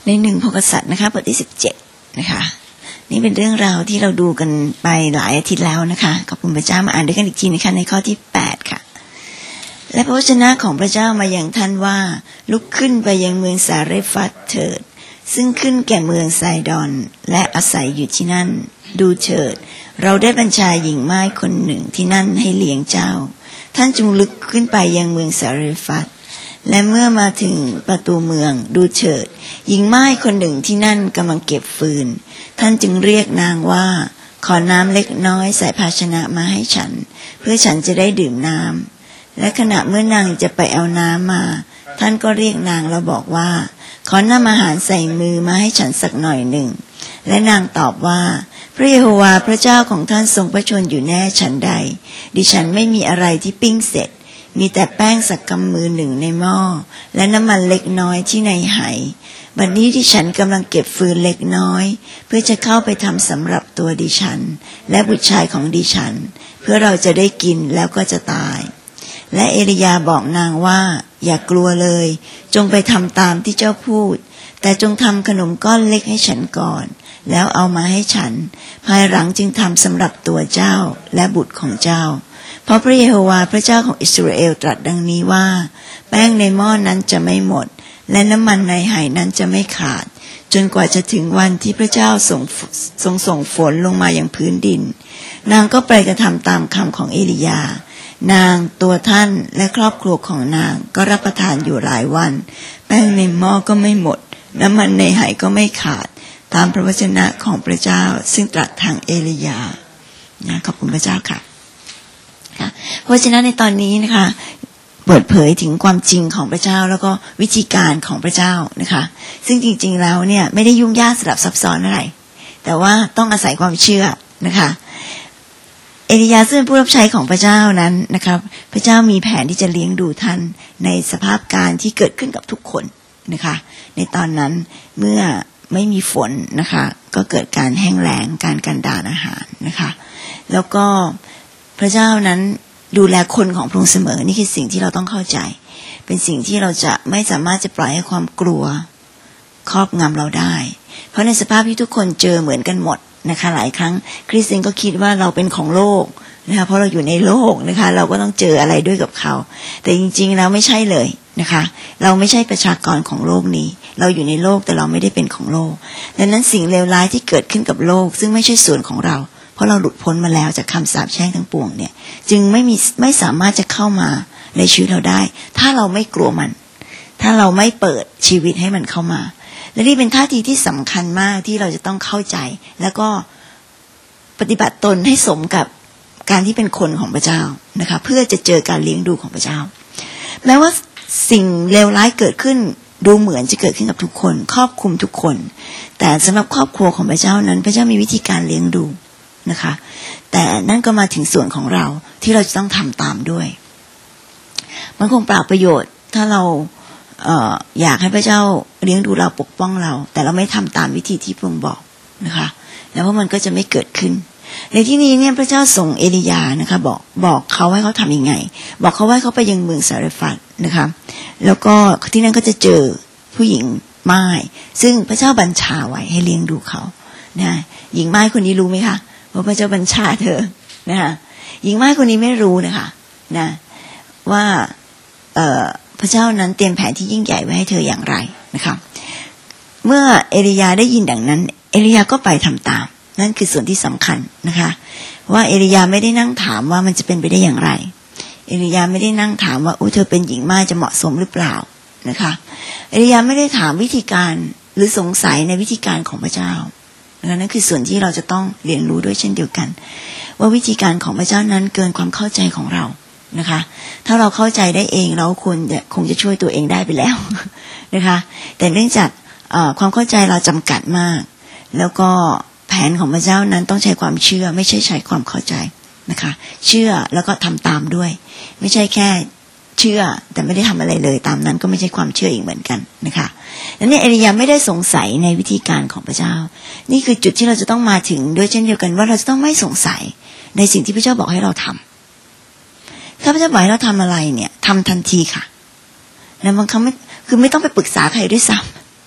ในหนึ่งพงกษัตริย์นะคะบทที่17นะคะนี่เป็นเรื่องราวที่เราดูกันไปหลายอาทิตย์แล้วนะคะขอบคุณพระเจ้ามาอ่านด้วยกันอีกทีนะคะในข้อที่8ค่ะและพระวจนะของพระเจ้ามาอย่างท่านว่าลุกขึ้นไปยังเมืองสาเรฟัตเถิดซึ่งขึ้นแก่เมืองไซดอนและอาศัยอยู่ที่นั่นดูเถิดเราได้บัญชาหญิงม่ายคนหนึ่งที่นั่นให้เลี้ยงเจ้าท่านจงลุกขึ้นไปยังเมืองสาเรฟัตและเมื่อมาถึงประตูเมืองดูเถิดหญิงม่ายคนหนึ่งที่นั่นกำลังเก็บฟืนท่านจึงเรียกนางว่าขอน้ำเล็กน้อยใส่ภาชนะมาให้ฉันเพื่อฉันจะได้ดื่มน้ำและขณะเมื่อนางจะไปเอาน้ำมาท่านก็เรียกนางแล้วบอกว่าขอนำอาหารใส่มือมาให้ฉันสักหน่อยหนึ่งและนางตอบว่าพระเยโฮวาห์พระเจ้าของท่านทรงพระชนอยู่แน่ฉันใดดิฉันไม่มีอะไรที่ปิ้งเสร็จมีแต่แป้งสักกำมือหนึ่งในหม้อและน้ำมันเล็กน้อยที่ในไหบัดนี้ดิฉันกำลังเก็บฟืนเล็กน้อยเพื่อจะเข้าไปทำสำหรับตัวดิฉันและบุตรชายของดิฉันเพื่อเราจะได้กินแล้วก็จะตายและเอลียาบอกนางว่าอย่ากลัวเลยจงไปทำตามที่เจ้าพูดแต่จงทำขนมก้อนเล็กให้ฉันก่อนแล้วเอามาให้ฉันภายหลังจึงทำสำหรับตัวเจ้าและบุตรของเจ้าเพราะพระเยโฮวาห์พระเจ้าของอิสราเอลตรัสดังนี้ว่าแป้งในหม้อนั้นจะไม่หมดและน้ำมันในไหนั้นจะไม่ขาดจนกว่าจะถึงวันที่พระเจ้าทรงส่งฝนลงมาอย่างพื้นดินนางก็ไปกระทำตามคำของเอลียานางตัวท่านและครอบครัวของนางก็รับประทานอยู่หลายวันแป้งในหม้อก็ไม่หมดน้ำมันในไหก็ไม่ขาดตามพระวจนะของพระเจ้าซึ่งตรัสทางเอลียานะขอบคุณพระเจ้าค่ะพระวจนะในตอนนี้นะคะเปิดเผยถึงความจริงของพระเจ้าแล้วก็วิธีการของพระเจ้านะคะซึ่งจริงๆแล้วเนี่ยไม่ได้ยุ่งยากสลับซับซ้อนอะไรแต่ว่าต้องอาศัยความเชื่อนะคะเอลียาซึ่งเป็นผู้รับใช้ของพระเจ้านั้นนะคะพระเจ้ามีแผนที่จะเลี้ยงดูท่านในสภาพการที่เกิดขึ้นกับทุกคนนะคะในตอนนั้นเมื่อไม่มีฝนนะคะก็เกิดการแห้งแล้งการกันดารอาหารนะคะแล้วก็พระเจ้านั้นดูแลคนของพระองค์เสมอนี่คือสิ่งที่เราต้องเข้าใจเป็นสิ่งที่เราจะไม่สามารถจะปล่อยให้ความกลัวครอบงำเราได้เพราะในสภาพที่ทุกคนเจอเหมือนกันหมดนะคะหลายครั้งคริสเตียนก็คิดว่าเราเป็นของโลกนะคะเพราะเราอยู่ในโลกนะคะเราก็ต้องเจออะไรด้วยกับเขาแต่จริงๆแล้วไม่ใช่เลยนะคะเราไม่ใช่ประชากรของโลกนี้เราอยู่ในโลกแต่เราไม่ได้เป็นของโลกดังนั้นสิ่งเลวร้ายที่เกิดขึ้นกับโลกซึ่งไม่ใช่ส่วนของเราเพราะเราหลุดพ้นมาแล้วจากคำสาปแช่งทั้งปวงเนี่ยจึงไม่สามารถจะเข้ามาในชีวิตเราได้ถ้าเราไม่กลัวมันถ้าเราไม่เปิดชีวิตให้มันเข้ามาและนี่เป็นท่าทีที่สำคัญมากที่เราจะต้องเข้าใจแล้วก็ปฏิบัติตนให้สมกับการที่เป็นคนของพระเจ้านะคะเพื่อจะเจอการเลี้ยงดูของพระเจ้าแม้ว่าสิ่งเลวร้ายเกิดขึ้นดูเหมือนจะเกิดขึ้นกับทุกคนครอบคลุมทุกคนแต่สำหรับครอบครัวของพระเจ้านั้นพระเจ้ามีวิธีการเลี้ยงดูนะคะแต่นั่นก็มาถึงส่วนของเราที่เราจะต้องทำตามด้วยมันคงเปล่าประโยชน์ถ้าเราอยากให้พระเจ้าเลี้ยงดูเราปกป้องเราแต่เราไม่ทำตามวิธีที่พระองค์บอกนะคะแล้วมันก็จะไม่เกิดขึ้นในที่นี้เนี่ยพระเจ้าส่งเอลียานะคะบอกเขาให้เขาทำยังไงบอกเขาว่าเขาไปยังเมืองสาเรฟัตนะคะแล้วก็ที่นั่นก็จะเจอผู้หญิงม่ายซึ่งพระเจ้าบัญชาไว้ให้เลี้ยงดูเขานะหญิงม่ายคนนี้รู้ไหมคะว่าพระเจ้าบัญชาเธอนะคะหญิงม่ายคนนี้ไม่รู้นะคะนะว่าพระเจ้านั้นเตรียมแผนที่ยิ่งใหญ่ไว้ให้เธออย่างไรนะคะเมื่อเอลียาได้ยินดังนั้นเอลียาก็ไปทำตามนั่นคือส่วนที่สำคัญนะคะว่าเอลียาไม่ได้นั่งถามว่ามันจะเป็นไปได้อย่างไรเอลียาไม่ได้นั่งถามว่าเธอเป็นหญิงม่ายจะเหมาะสมหรือเปล่านะคะเอลียาไม่ได้ถามวิธีการหรือสงสัยในวิธีการของพระเจ้านั่นคือส่วนที่เราจะต้องเรียนรู้ด้วยเช่นเดียวกันว่าวิธีการของพระเจ้านั้นเกินความเข้าใจของเรานะคะถ้าเราเข้าใจได้เองเราคงจะช่วยตัวเองได้ไปแล้วนะคะแต่เนื่องจากความเข้าใจเราจำกัดมากแล้วก็แผนของพระเจ้านั้นต้องใช้ความเชื่อไม่ใช่ใช้ความเข้าใจนะคะเชื่อแล้วก็ทำตามด้วยไม่ใช่แค่เชื่อแต่ไม่ได้ทำอะไรเลยตามนั้นก็ไม่ใช่ความเชื่ออีกเหมือนกันนะคะดังนั้นเอลียาไม่ได้สงสัยในวิธีการของพระเจ้านี่คือจุดที่เราจะต้องมาถึงด้วยเช่นเดียวกันว่าเราจะต้องไม่สงสัยในสิ่งที่พระเจ้าบอกให้เราทำถ้าพระเจ้าบอกให้เราทำอะไรเนี่ยทำทันทีค่ะนะบางครั้งคือไม่ต้องไปปรึกษาใครด้วยซ้ำ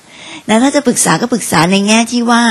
แล้วถ้าจะปรึกษาก็ปรึกษาในแง่ที่ว่า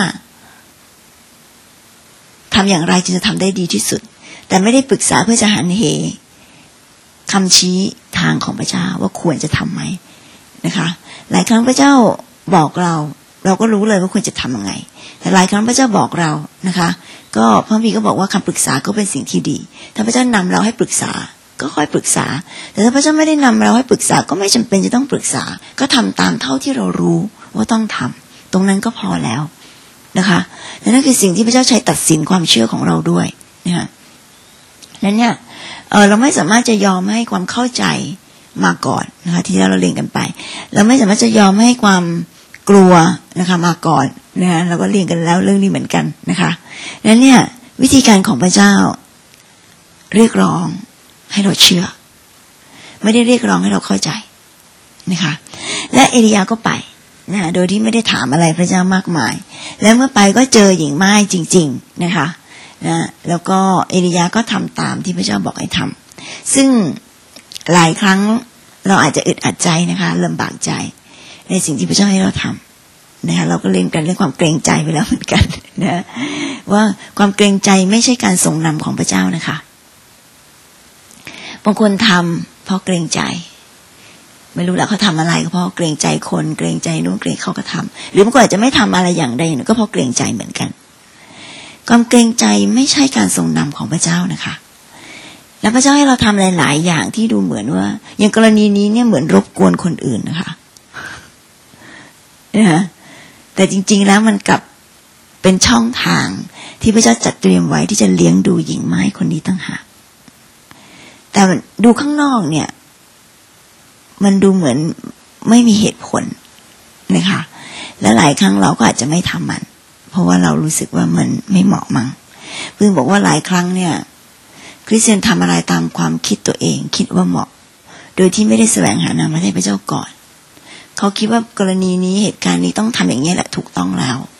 ทำอย่างไรจึงจะทำได้ดีที่สุดแต่ไม่ได้ปรึกษาเพื่อจะหันเหคำชี้ทางของพระเจ้าว่าควรจะทำไหมนะคะหลายครั้งพระเจ้าบอกเราก็รู้เลยว่าควรจะทำยังไงแต่หลายครั้งพระเจ้าบอกเรานะคะก็พระบิดาก็บอกว่าคำปรึกษาก็เป็นสิ่งที่ดีถ้าพระเจ้านำเราให้ปรึกษาก็ค่อยปรึกษาแต่ถ้าพระเจ้าไม่ได้นำเราให้ปรึกษาก็ไม่จำเป็นจะต้องปรึกษาก็ทำตามเท่าที่เรารู้ว่าต้องทำตรงนั้นก็พอแล้วนะคะนั่นคือสิ่งที่พระเจ้าใช้ตัดสินความเชื่อของเราด้วยนะคะนั้นเนี่ยเราไม่สามารถจะยอมให้ความเข้าใจมาก่อนนะคะที่เราเรียนกันไปเราไม่สามารถจะยอมให้ความกลัวนะคะมาก่อนนะคะเราก็เรียนกันแล้วเรื่องนี้เหมือนกันนะคะนั้นเนี่ยวิธีการของพระเจ้าเรียกร้องให้เราเชื่อไม่ได้เรียกร้องให้เราเข้าใจนะคะและเอลียาก็ไปนะโดยที่ไม่ได้ถามอะไรพระเจ้ามากมายแล้วเมื่อไปก็เจอหญิงไม้จริงๆนะคะนะแล้วก็เอลียาก็ทำตามที่พระเจ้าบอกให้ทำซึ่งหลายครั้งเราอาจจะอึดอัดใจนะคะลำบากใจในสิ่งที่พระเจ้าให้เราทำนะคะเราก็เล่นกันเรื่องความเกรงใจไปแล้วเหมือนกันนะว่าความเกรงใจไม่ใช่การทรงนำของพระเจ้านะคะบางคนทำเพราะเกรงใจไม่รู้แหละเขาทำอะไรก็เพราะเกรงใจคนเกรงใจนู้นเกรงเขาก็ทำหรือบางคนอาจจะไม่ทำอะไรอย่างใดก็เพราะเกรงใจเหมือนกันความเกรงใจไม่ใช่การทรงนำของพระเจ้านะคะแล้วพระเจ้าให้เราทำหลายๆอย่างที่ดูเหมือนว่าอย่างกรณีนี้เนี่ยเหมือนรบกวนคนอื่นนะคะแต่จริงๆแล้วมันกลับเป็นช่องทางที่พระเจ้าจัดเตรียมไว้ที่จะเลี้ยงดูหญิงไม้คนนี้ตั้งหากแต่ดูข้างนอกเนี่ยมันดูเหมือนไม่มีเหตุผลนะคะและหลายครั้งเราก็อาจจะไม่ทำมันเพราะว่าเรารู้สึกว่ามันไม่เหมาะมั้งเพิ่งบอกว่าหลายครั้งเนี่ยคริสเตียนทำอะไรตามความคิดตัวเองคิดว่าเหมาะโดยที่ไม่ได้แสวงหานำมาให้พระเจ้าก่อนเขาคิดว่ากรณีนี้เหตุการณ์นี้ต้องทำอย่างนี้แหละถูกต้อง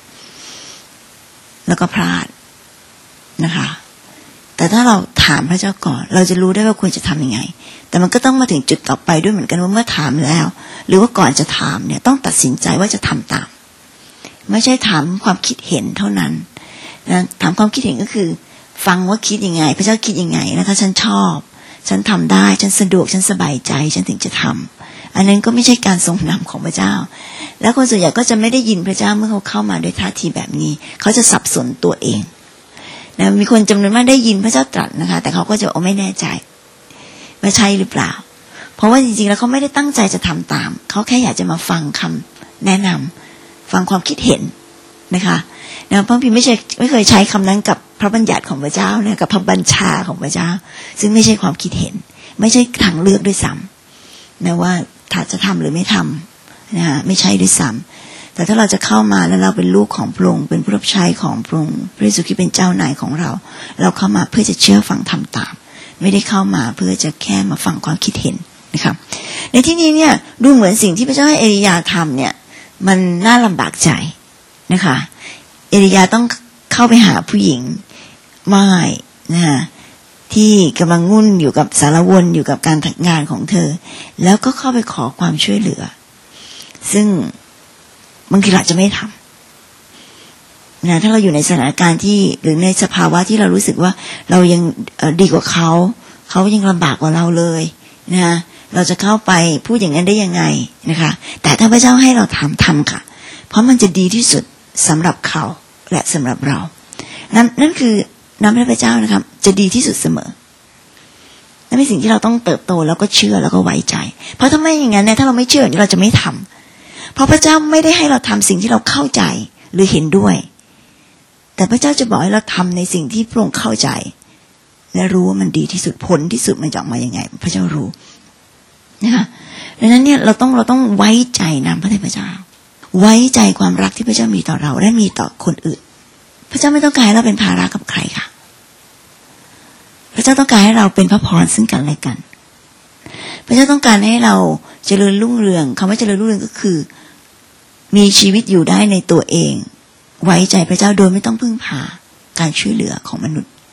แล้วก็พลาดนะคะแต่ถ้าเราถามพระเจ้าก่อนเราจะรู้ได้ว่าควรจะทำยังไงแต่มันก็ต้องมาถึงจุดต่อไปด้วยเหมือนกันว่าเมื่อถามแล้วหรือว่าก่อนจะถามเนี่ยต้องตัดสินใจว่าจะทำตามไม่ใช่ถามความคิดเห็นเท่านั้นนะถามความคิดเห็นก็คือฟังว่าคิดยังไงพระเจ้าคิดยังไงนะถ้าฉันชอบฉันทำได้ฉันสะดวกฉันสบายใจฉันถึงจะทำอันนั้นก็ไม่ใช่การทรงนำของพระเจ้าแล้วคนส่วนใหญ่ก็จะไม่ได้ยินพระเจ้าเมื่อเขาเข้ามาด้วยท่าทีแบบนี้เขาจะสับสนตัวเองนะมีคนจำนวนมากได้ยินพระเจ้าตรัสนะคะแต่เขาก็จะไม่แน่ใจว่าใช่หรือเปล่าเพราะว่าจริงๆแล้วเขาไม่ได้ตั้งใจจะทำตามเขาแค่อยากจะมาฟังคำแนะนำฟังความคิดเห็นนะคะนะพระพี่ไม่เคยใช้คำนั้นกับพระบัญญัติของพระเจ้านะกับพระบัญชาของพระเจ้าซึ่งไม่ใช่ความคิดเห็นไม่ใช่ทางเลือกด้วยซ้ำนะว่าถ้าจะทำหรือไม่ทำนะไม่ใช่ด้วยซ้ำแต่ถ้าเราจะเข้ามาแล้วเราเป็นลูกของพระองค์เป็นผู้รับใช้ของพระองค์พระเยซูคริสต์เป็นเจ้านายของเราเข้ามาเพื่อจะเชื่อฟังทำตามไม่ได้เข้ามาเพื่อจะแค่มาฟังความคิดเห็นนะครับในที่นี้เนี่ยดูเหมือนสิ่งที่พระเจ้าให้เอลียาทำเนี่ยมันน่าลำบากใจนะคะเอลียาต้องเข้าไปหาผู้หญิงม่ายนะที่กำลังงุ่นอยู่กับสารวนอยู่กับการงานของเธอแล้วก็เข้าไปขอความช่วยเหลือซึ่งบางทีเราจะไม่ทำนะถ้าเราอยู่ในสถานการณ์ที่หรือในสภาวะที่เรารู้สึกว่าเรายังดีกว่าเขายังลำบากกว่าเราเลยนะเราจะเข้าไปพูดอย่างนั้นได้ยังไงนะคะแต่ถ้าพระเจ้าให้เราทำค่ะเพราะมันจะดีที่สุดสำหรับเขาและสำหรับเรานั่นคือน้ำพระเจ้านะครับจะดีที่สุดเสมอนั่นเป็นสิ่งที่เราต้องเติบโตแล้วก็เชื่อแล้วก็ไว้ใจเพราะถ้าไม่อย่างนั้นเนี่ยถ้าเราไม่เชื่อเราจะไม่ทำเพราะพระเจ้าไม่ได้ให้เราทำสิ่งที่เราเข้าใจหรือเห็นด้วยแต่พระเจ้าจะบอกให้เราทำในสิ่งที่พระองค์เข้าใจและรู้ว่ามันดีที่สุดผลที่สุดมันจะออกมายังไงพระเจ้ารู้นะคะดังนั้นเนี่ยเราต้องไว้ใจน้ำพระทัยพระเจ้าไว้ใจความรักที่พระเจ้ามีต่อเราและมีต่อคนอื่นพระเจ้าไม่ต้องการให้เราเป็นภาระกับใครค่ะพระเจ้าต้องการให้เราเป็นพระพรซึ่งกันและกันพระเจ้าต้องการให้เราเจริญรุ่งเรืองคำว่าเจริญรุ่งเรืองก็คือมีชีวิตอยู่ได้ในตัวเองไว้ใจพระเจ้าโดยไม่ต้องพึ่งพาการช่วยเหลือของมนุษย์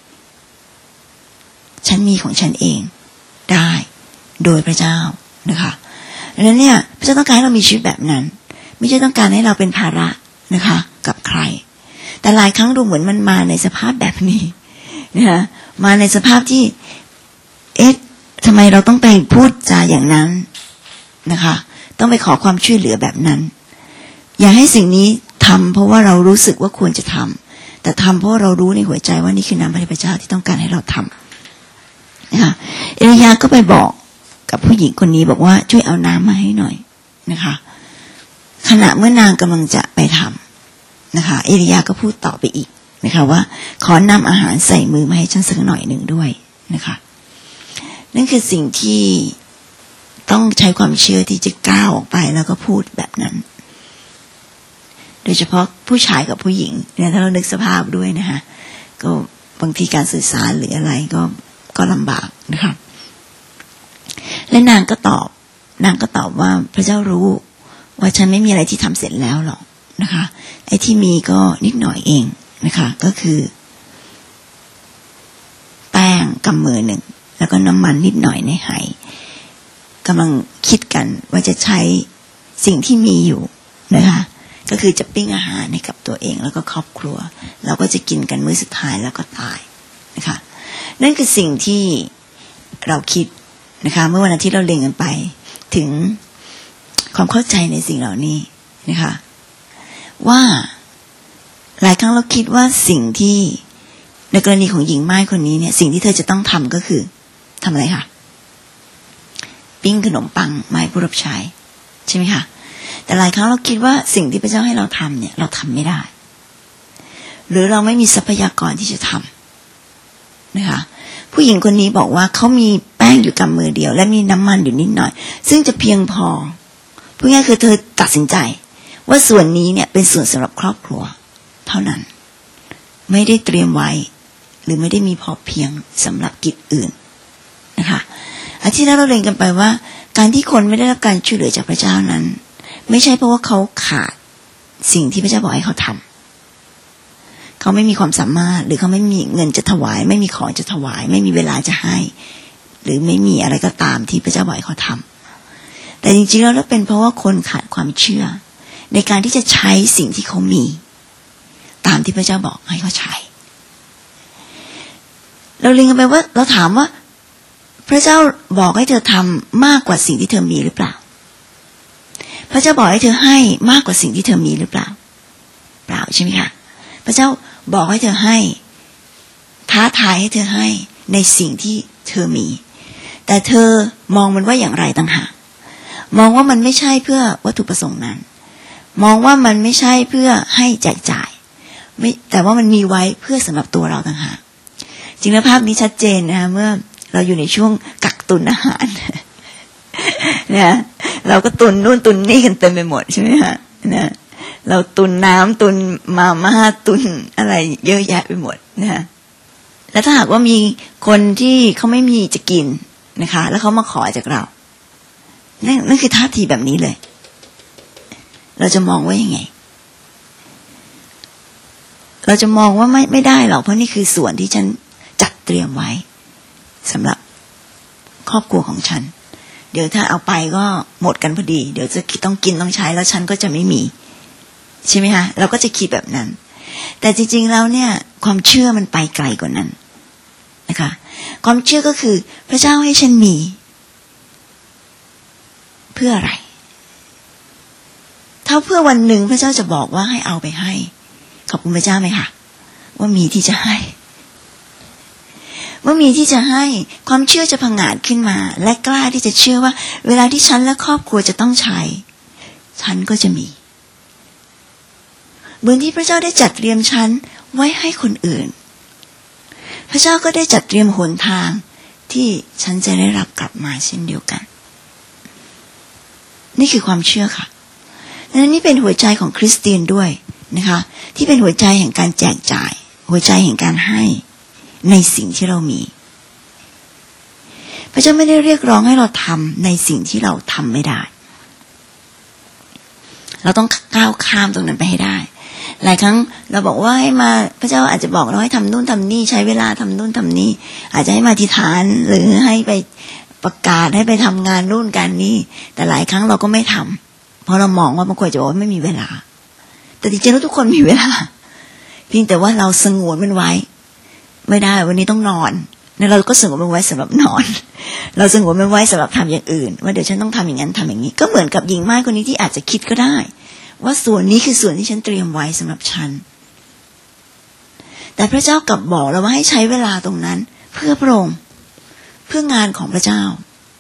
ฉันมีของฉันเองได้โดยพระเจ้านะคะดังนั้นเนี่ยพระเจ้าต้องการให้เรามีชีวิตแบบนั้นไม่ใช่ต้องการให้เราเป็นภาระนะคะกับใครแต่หลายครั้งดูเหมือนมันมาในสภาพแบบนี้นะคะมาในสภาพที่ทำไมเราต้องไปพูดจาอย่างนั้นนะคะต้องไปขอความช่วยเหลือแบบนั้นอย่าให้สิ่งนี้ทำเพราะว่าเรารู้สึกว่าควรจะทำแต่ทำเพราะเรารู้ในหัวใจว่านี่คือน้ำพระเจ้าที่ต้องการให้เราทำนะคะเอลียาก็ไปบอกกับผู้หญิงคนนี้บอกว่าช่วยเอาน้ำมาให้หน่อยนะคะขณะเมื่อนางกำลังจะไปทำนะคะเอลียาก็พูดต่อไปอีกนะคะว่าขอนำอาหารใส่มือมาให้ฉันสักหน่อยหนึ่งด้วยนะคะนั่นคือสิ่งที่ต้องใช้ความเชื่อที่จะก้าวออกไปแล้วก็พูดแบบนั้นโดยเฉพาะผู้ชายกับผู้หญิงเนี่ยถ้าเรานึกสภาพด้วยนะคะก็บางทีการสื่อสารหรืออะไรก็ลำบากนะคะและนางก็ตอบว่าพระเจ้ารู้ว่าฉันไม่มีอะไรที่ทำเสร็จแล้วหรอกนะคะไอ้ที่มีก็นิดหน่อยเองนะคะก็คือแป้งกำมือหนึ่งแล้วก็น้ำมันนิดหน่อยในไหกำลังคิดกันว่าจะใช้สิ่งที่มีอยู่นะคะก็คือจะปิ้งอาหารให้กับตัวเองแล้วก็ครอบครัวเราก็จะกินกันมื้อสุดท้ายแล้วก็ตายนะคะนั่นคือสิ่งที่เราคิดนะคะเมื่อวันอาทิตย์เราเรียนกันไปถึงความเข้าใจในสิ่งเหล่านี้นะคะว่าหลายครั้งเราคิดว่าสิ่งที่ในกรณีของหญิงไม้คนนี้เนี่ยสิ่งที่เธอจะต้องทำก็คือทำอะไรคะปิ้งขนมปังไม้ผู้รับใช้ใช่ไหมคะแต่หลายครั้งเราคิดว่าสิ่งที่พระเจ้าให้เราทำเนี่ยเราทำไม่ได้หรือเราไม่มีทรัพยากรที่จะทำนะคะผู้หญิงคนนี้บอกว่าเขามีแป้งอยู่กำมือเดียวและมีน้ำมันอยู่นิดหน่อยซึ่งจะเพียงพอพูดง่ายคือเธอตัดสินใจว่าส่วนนี้เนี่ยเป็นส่วนสำหรับครอบครัวเท่านั้นไม่ได้เตรียมไว้หรือไม่ได้มีพอเพียงสำหรับกิจอื่นนะคะอาทิตย์แล้วเราเรียนกันไปว่าการที่คนไม่ได้รับการช่วยเหลือจากพระเจ้านั้นไม่ใช่เพราะว่าเขาขาดสิ่งที่พระเจ้าบอกให้เขาทำเขาไม่มีความสามารถหรือเขาไม่มีเงินจะถวายไม่มีของจะถวายไม่มีเวลาจะให้หรือไม่มีอะไรก็ตามที่พระเจ้าบอกให้เขาทำแต่จริงๆแล้วเป็นเพราะว่าคนขาดความเชื่อในการที่จะใช้สิ่งที่เขามีตามที่พระเจ้าบอกให้เขาใช้เราเรียนกันไปว่าเราถามว่าพระเจ้าบอกให้เธอทำมากกว่าสิ่งที่เธอมีหรือเปล่าพระเจ้าบอกให้เธอให้มากกว่าสิ่งที่เธอมีหรือเปล่าเปล่าใช่ไหมคะพระเจ้าบอกให้เธอให้ท้าทายให้เธอให้ในสิ่งที่เธอมีแต่เธอมองมันว่าอย่างไรต่างหากมองว่ามันไม่ใช่เพื่อวัตถุประสงค์นั้นมองว่ามันไม่ใช่เพื่อให้แจกจ่ายไม่แต่ว่ามันมีไว้เพื่อสำหรับตัวเราต่างหากจริงแล้วภาพนี้ชัดเจนนะคะเมื่อเราอยู่ในช่วงกักตุนอาหารนะเราก็ตุนนู่นตุนนี่กันเต็มไปหมดใช่ไหมคะนะเราตุนน้ำตุนมาม่าตุนอะไรเยอะแยะไปหมดนะแล้วถ้าหากว่ามีคนที่เขาไม่มีจะกินนะคะแล้วเขามาขอจากเรานั่นคือท่าทีแบบนี้เลยเราจะมองว่ายังไงเราจะมองว่าไม่ได้หรอกเพราะนี่คือส่วนที่ฉันจัดเตรียมไว้สำหรับครอบครัวของฉันเดี๋ยวถ้าเอาไปก็หมดกันพอดีเดี๋ยวจะต้องกินต้องใช้แล้วฉันก็จะไม่มีใช่ไหมคะเราก็จะคิดแบบนั้นแต่จริงๆแล้วเนี่ยความเชื่อมันไปไกลกว่านั้นนะคะความเชื่อก็คือพระเจ้าให้ฉันมีเพื่ออะไรถ้าเพื่อวันหนึ่งพระเจ้าจะบอกว่าให้เอาไปให้ขอบคุณพระเจ้าไหมคะว่ามีที่จะให้ว่ามีที่จะให้ความเชื่อจะผงาดขึ้นมาและกล้าที่จะเชื่อว่าเวลาที่ฉันและครอบครัวจะต้องใช้ฉันก็จะมีเหมือนที่พระเจ้าได้จัดเตรียมฉันไว้ให้คนอื่นพระเจ้าก็ได้จัดเตรียมหนทางที่ฉันจะได้รับกลับมาเช่นเดียวกันนี่คือความเชื่อค่ะดังนั้นนี่เป็นหัวใจของคริสเตียนด้วยนะคะที่เป็นหัวใจแห่งการแจกจ่ายหัวใจแห่งการให้ในสิ่งที่เรามีพระเจ้าไม่ได้เรียกร้องให้เราทำในสิ่งที่เราทำไม่ได้เราต้องก้าวข้ามตรงนั้นไปให้ได้หลายครั้งเราบอกว่าให้มาพระเจ้าอาจจะบอกเราให้ทำนู่นทำนี่ใช้เวลาทำนู่นทำนี่อาจจะให้มาอธิษฐานหรือให้ไปประกาศให้ไปทำงานนู่นการนี่แต่หลายครั้งเราก็ไม่ทำเพราะเรามองว่าบางคนจะบอกว่าไม่มีเวลาแต่จริงๆแล้วทุกคนมีเวลาเพียงแต่ว่าเราสงวนมันไว้ไม่ได้วันนี้ต้องนอนแล้วเราก็สงวนมันไว้สำหรับนอนเราสงวนมันไว้สำหรับทำอย่างอื่นว่าเดี๋ยวฉันต้องทำอย่างนั้นทำอย่างนี้ก็เหมือนกับหญิงม่ายคนนี้ที่อาจจะคิดก็ได้ว่าส่วนนี้คือส่วนที่ฉันเตรียมไว้สำหรับฉันแต่พระเจ้ากลับบอกเราว่าให้ใช้เวลาตรงนั้นเพื่อพระองค์เพื่องานของพระเจ้า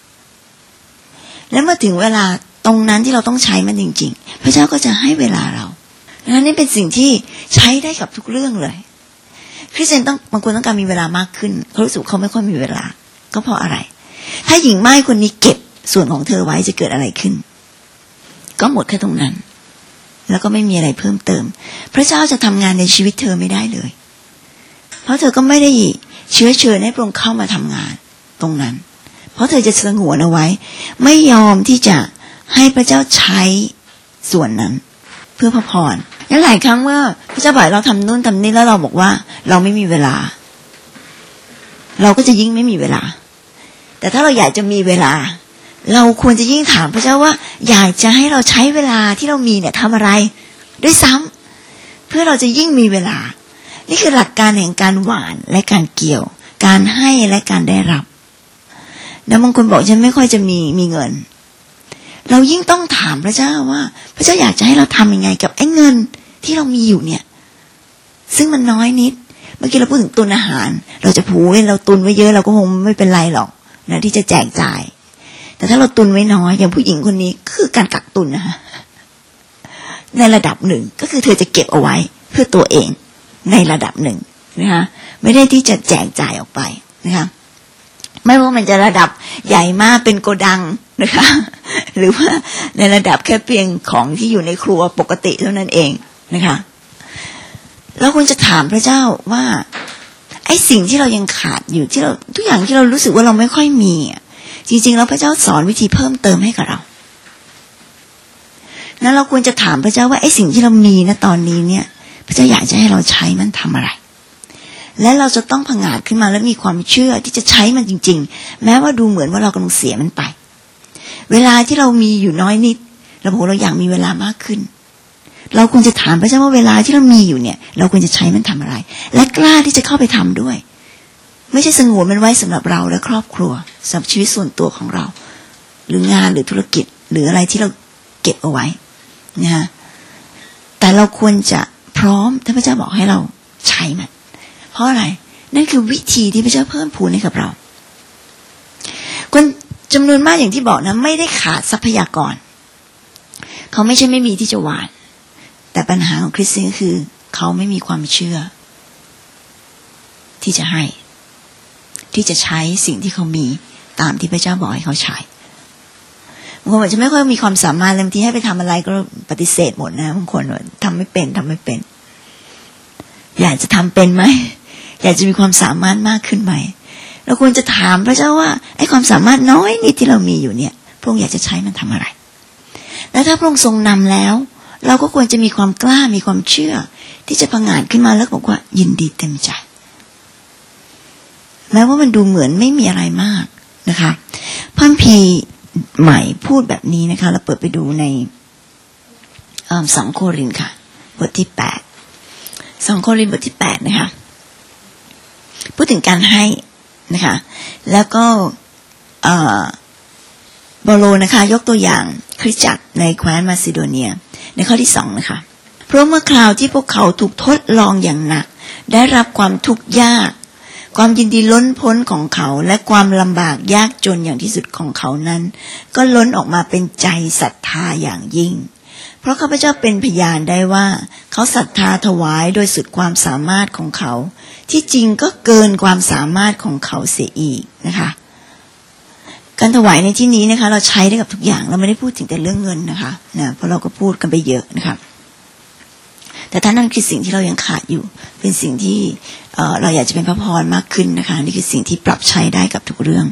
และเมื่อถึงเวลาตรงนั้นที่เราต้องใช้มันจริงๆพระเจ้าก็จะให้เวลาเราดังนั้นนี่เป็นสิ่งที่ใช้ได้กับทุกเรื่องเลยคริสเตียนต้องบางคนต้องการมีเวลามากขึ้นเขารู้สึกเขาไม่ค่อยมีเวลาก็เพราะอะไรถ้าหญิงม่ายคนนี้เก็บส่วนของเธอไว้จะเกิดอะไรขึ้นก็หมดแค่ตรงนั้นแล้วก็ไม่มีอะไรเพิ่มเติมพระเจ้าจะทำงานในชีวิตเธอไม่ได้เลยเพราะเธอก็ไม่ได้เชื้อเชิญให้พระองค์เข้ามาทำงานตรงนั้นเพราะเธอจะสงวนเอาไว้ไม่ยอมที่จะให้พระเจ้าใช้ส่วนนั้นเพื่อพระพรนั้นหลายครั้งเมื่อพระเจ้าบอกเราทำนู่นทำนี่แล้วเราบอกว่าเราไม่มีเวลาเราก็จะยิ่งไม่มีเวลาแต่ถ้าเราอยากจะมีเวลาเราควรจะยิ่งถามพระเจ้าว่าอยากจะให้เราใช้เวลาที่เรามีเนี่ยทำอะไรด้วยซ้ำเพื่อเราจะยิ่งมีเวลานี่คือหลักการแห่งการหว่านและการเกี่ยวการให้และการได้รับแล้วบางคนบอกฉันไม่ค่อยจะมีเงินเรายิ่งต้องถามพระเจ้าว่าพระเจ้าอยากจะให้เราทำยังไงกับไอ้เงินที่เรามีอยู่เนี่ยซึ่งมันน้อยนิดเมื่อกี้เราพูดถึงตุนอาหารเราจะพูดเราตุนไว้เยอะเราก็คงไม่เป็นไรหรอกนะที่จะแจกจ่ายแต่ถ้าเราตุนไว้น้อยอย่างผู้หญิงคนนี้คือการกักตุนนะคะในระดับหนึ่งก็คือเธอจะเก็บเอาไว้เพื่อตัวเองในระดับหนึ่งนะคะไม่ได้ที่จะแจกจ่ายออกไปนะคะไม่ว่ามันจะระดับใหญ่มากเป็นโกดังนะคะหรือว่าในระดับแค่เพียงของที่อยู่ในครัวปกติเท่านั้นเองนะคะแล้วคุณจะถามพระเจ้าว่าไอ้สิ่งที่เรายังขาดอยู่ที่เราทุกอย่างที่เรารู้สึกว่าเราไม่ค่อยมีจริงๆแล้วพระเจ้าสอนวิธีเพิ่มเติมให้กับเรานั้นเราควรจะถามพระเจ้าว่าไอ้สิ่งที่เรามีณตอนนี้เนี่ยพระเจ้าอยากจะให้เราใช้มันทำอะไรและเราจะต้องผงาดขึ้นมาและมีความเชื่อที่จะใช้มันจริงๆแม้ว่าดูเหมือนว่าเรากำลังเสียมันไปเวลาที่เรามีอยู่น้อยนิดเราบอกเราอยากมีเวลามากขึ้นเราควรจะถามพระเจ้าว่าเวลาที่เรามีอยู่เนี่ยเราควรจะใช้มันทำอะไรและกล้าที่จะเข้าไปทำด้วยไม่ใช่สงวนมันไว้สำหรับเราและครอบครัวสำหรับชีวิตส่วนตัวของเราหรืองานหรือธุรกิจหรืออะไรที่เราเก็บเอาไว้นะแต่เราควรจะพร้อมถ้าพระเจ้าบอกให้เราใช้มันเพราะอะไรนั่นคือวิธีที่พระเจ้าเพิ่มพูนให้กับเราคนจำนวนมากอย่างที่บอกนะไม่ได้ขาดทรัพยากรเขาไม่ใช่ไม่มีที่จะหวานแต่ปัญหาของคริสเตียนคือเขาไม่มีความเชื่อที่จะให้ที่จะใช้สิ่งที่เขามีตามที่พระเจ้าบอกให้เขาใช้บางคนอาจจะไม่ค่อยมีความสามารถบางทีให้ไปทำอะไรก็ปฏิเสธหมดนะบางคนทำไม่เป็นอยากจะทำเป็นไหมอยากจะมีความสามารถมากขึ้นไหมเราควรจะถามพระเจ้าว่าไอ้ความสามารถน้อยนิดที่เรามีอยู่เนี่ยพระองค์อยากจะใช้มันทำอะไรและถ้าพระองค์ทรงนำแล้วเราก็ควรจะมีความกล้ามีความเชื่อที่จะผงาดขึ้นมาแล้วบอกว่ายินดีเต็มใจแม้ว่ามันดูเหมือนไม่มีอะไรมากนะคะพระคัมภีร์ใหม่พูดแบบนี้นะคะเราเปิดไปดูใน2 โครินธ์ค่ะบทที่8 2 โครินธ์บทที่8นะคะพูดถึงการให้นะคะแล้วก็เปาโลนะคะยกตัวอย่างคริสตจักรในแคว้นมาซิโดเนียในข้อที่2นะคะเพราะเมื่อคราวที่พวกเขาถูกทดลองอย่างหนักได้รับความทุกข์ยากความยินดีล้นพ้นของเขาและความลำบากยากจนอย่างที่สุดของเขานั้นก็ล้นออกมาเป็นใจศรัทธาอย่างยิ่งเพราะข้าพเจ้าเป็นพยานได้ว่าเขาศรัทธาถวายโดยสุดความสามารถของเขาที่จริงก็เกินความสามารถของเขาเสียอีกนะคะการถวายในที่นี้นะคะเราใช้ได้กับทุกอย่างเราไม่ได้พูดถึงแต่เรื่องเงินนะคะเพราะเราก็พูดกันไปเยอะนะคะแต่ถ้านั่นคือสิ่งที่เรายังขาดอยู่เป็นสิ่งที่เราอยากจะเป็นพระพรมากขึ้นนะคะนี่คือสิ่งที่ปรับใช้ได้กับทุกเรื่อง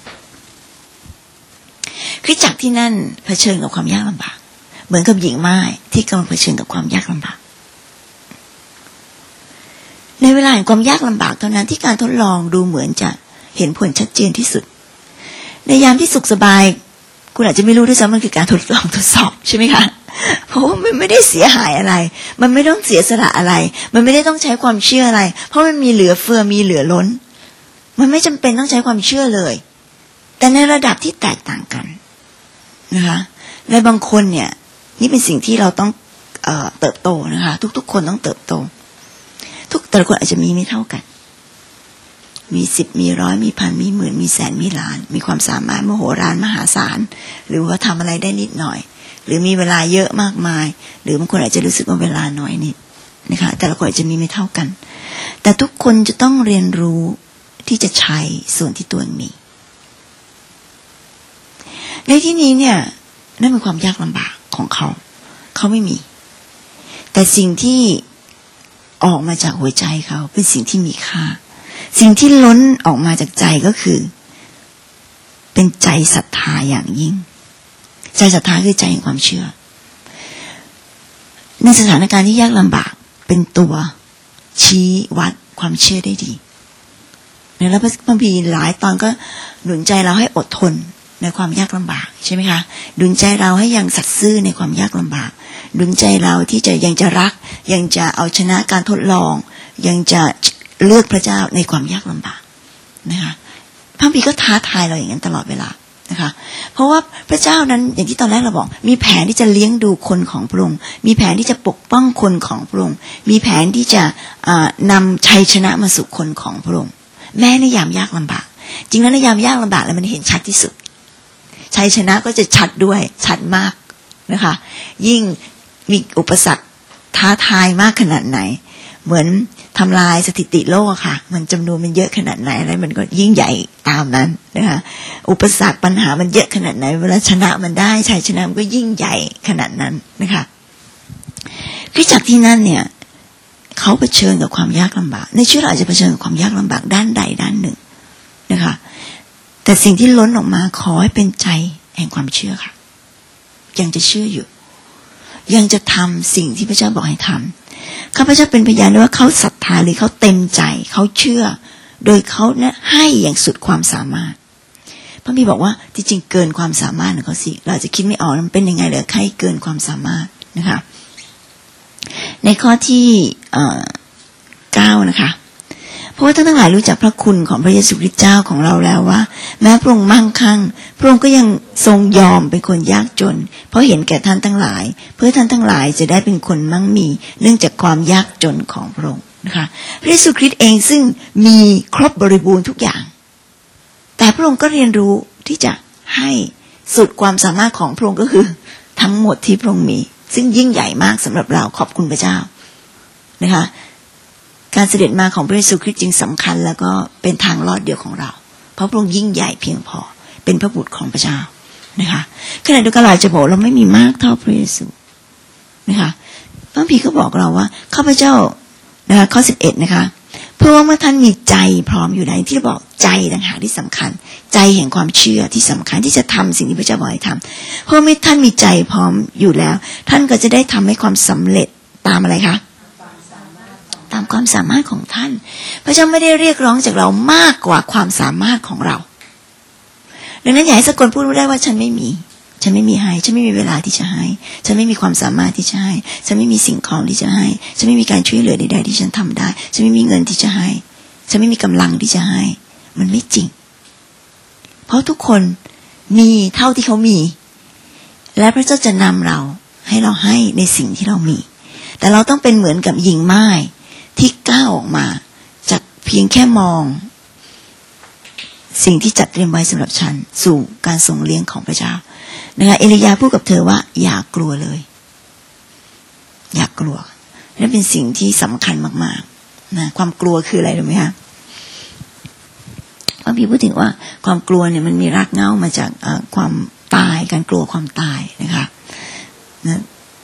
คริสตจักรที่นั่นเผชิญกับความยากลำบากเหมือนกับหญิงม่ายที่กำลังเผชิญกับความยากลำบากในเวลาแห่งความยากลำบากเท่านั้นที่การทดลองดูเหมือนจะเห็นผลชัดเจนที่สุดในยามที่สุขสบายคุณอาจจะไม่รู้ด้วยซ้ำมันคือการทดลองทดสอบใช่ไหมคะเพราะว่ามันไม่ได้เสียหายอะไรมันไม่ต้องเสียสละอะไรมันไม่ได้ต้องใช้ความเชื่ออะไรเพราะมันมีเหลือเฟือมีเหลือล้นมันไม่จำเป็นต้องใช้ความเชื่อเลยแต่ในระดับที่แตกต่างกันนะคะในบางคนเนี่ยนี่เป็นสิ่งที่เราต้องเติบโตนะคะทุกๆคนต้องเติบโตแต่ละคนอาจจะมีไม่เท่ากันมี10มี100มีพันมีหมื่นมีแสนมีล้านมีความสามารถมโหฬารมหาศาลหรือว่าทำอะไรได้นิดหน่อยหรือมีเวลาเยอะมากมายหรือบางคนอาจจะรู้สึกว่าเวลาน้อยนิดนะคะแต่ละคนอาจจะมีไม่เท่ากันแต่ทุกคนจะต้องเรียนรู้ที่จะใช้ส่วนที่ตัวเองมีในที่นี้เนี่ยนั่นเป็นความยากลำบากของเขาไม่มีแต่สิ่งที่ออกมาจากหัวใจเขาเป็นสิ่งที่มีค่าสิ่งที่ล้นออกมาจากใจก็คือเป็นใจศรัทธาอย่างยิ่งใจศรัทธาคือใจแห่งความเชื่อในสถานการณ์ที่ยากลำบากเป็นตัวชี้วัดความเชื่อได้ดีแล้วพระคัมภีร์หลายตอนก็หนุนใจเราให้อดทนในความยากลำบากใช่ไหมคะหนุนใจเราให้ยังสัตย์ซื่อในความยากลำบากหนุนใจเราที่จะยังจะรักยังจะเอาชนะการทดลองยังจะเลือกพระเจ้าในความยากลำบากนะคะพระคัมภีร์ก็ท้าทายเราอย่างนั้นตลอดเวลานะคะเพราะว่าพระเจ้านั้นอย่างที่ตอนแรกเราบอกมีแผนที่จะเลี้ยงดูคนของพระองค์มีแผนที่จะปกป้องคนของพระองค์มีแผนที่จะนำชัยชนะมาสู่คนของพระองค์แม้ในยามยากลำบากจริงแล้วในยามยากลำบากแล้วมันเห็นชัดที่สุดชัยชนะก็จะชัดด้วยชัดมากนะคะยิ่งมีอุปสรรคท้าทายมากขนาดไหนเหมือนทำลายสถิติโลกค่ะมันจำนวนมันเยอะขนาดไหนอะไรมันก็ยิ่งใหญ่ตามนั้นนะคะอุปสรรคปัญหามันเยอะขนาดไหนเวลาชนะมันได้ชัยชนะมันก็ยิ่งใหญ่ขนาดนั้นนะคะคริสตจักรที่นั่นเนี่ยเขาเผชิญกับความยากลำบากในชีวิตเราอาจจะเผชิญกับความยากลำบากด้านใดด้านหนึ่งนะคะแต่สิ่งที่ล้นออกมาขอให้เป็นใจแห่งความเชื่อค่ะยังจะเชื่ออยู่ยังจะทำสิ่งที่พระเจ้าบอกให้ทำข้าพเจ้าเป็นพยานว่าเขาศรัทธาหรือเขาเต็มใจเขาเชื่อโดยเขาเนี่ยให้อย่างสุดความสามารถพระบิดาบอกว่าที่จริงเกินความสามารถของเขาสิเราจะคิดไม่ออกมันเป็นยังไงเหรอใครเกินความสามารถนะคะในข้อที่9นะคะเพราะว่าท่านทั้งหลายรู้จักพระคุณของพระเยซูคริสต์เจ้าของเราแล้วว่าแม้พระองค์มั่งคั่งพระองค์ก็ยังทรงยอมเป็นคนยากจนเพราะเห็นแก่ท่านทั้งหลายเพื่อท่านทั้งหลายจะได้เป็นคนมั่งมีเนื่องจากความยากจนของพระองค์นะคะพระเยซูคริสต์เองซึ่งมีครบบริบูรณ์ทุกอย่างแต่พระองค์ก็เรียนรู้ที่จะให้สุดความสามารถของพระองค์ก็คือทั้งหมดที่พระองค์มีซึ่งยิ่งใหญ่มากสำหรับเราขอบคุณพระเจ้านะคะการเสด็จมาของพระเยซูคริสต์จึงสำคัญแล้วก็เป็นทางรอดเดียวของเราเพราะพระองค์ยิ่งใหญ่เพียงพอเป็นพระบุตรของพระเจ้านะคะขณะเดียวกันเราจะบอกเราไม่มีมากเท่าพระเยซูนะคะพระคัมภีร์ก็บอกเราว่าข้าพเจ้านะคะข้อ11นะคะเพราะว่าเมื่อท่านมีใจพร้อมอยู่ในที่เราบอกใจต่างหากที่สำคัญใจแห่งความเชื่อที่สำคัญที่จะทำสิ่งที่พระเจ้าบอกให้ทำเพราะเมื่อท่านมีใจพร้อมอยู่แล้วท่านก็จะได้ทำให้ความสำเร็จตามอะไรคะตามความสามารถของท่านพระเจ้าไม่ได้เรียกร้องจากเรามากกว่าความสามารถของเราดังนั้นอย่าให้สักคนพูดได้ว่าฉันไม่มีให้ฉันไม่มีเวลาที่จะให้ฉันไม่มีความสามารถที่จะให้ฉันไม่มีสิ่งของที่จะให้ฉันไม่มีการช่วยเหลือใดๆที่ฉันทำได้ฉันไม่มีเงินที่จะให้ฉันไม่มีกำลังที่จะให้มันไม่จริงเพราะทุกคนมีเท่าที่เขามีและพระเจ้าจะนำเราให้เราให้ในสิ่งที่เรามีแต่เราต้องเป็นเหมือนกับหญิงม่ายที่ก้าวออกมาจากเพียงแค่มองสิ่งที่จัดเตรียมไว้สำหรับฉันสู่การทรงเลี้ยงของพระเจ้านะคะเอลียาพูดกับเธอว่าอย่ากลัวเลยอย่ากลัวนั่นเป็นสิ่งที่สำคัญมากๆนะความกลัวคืออะไรรู้ไหมคะพระพี่พูดถึงว่าความกลัวเนี่ยมันมีรากเหง้ามาจากความตายการกลัวความตายนะคะนะ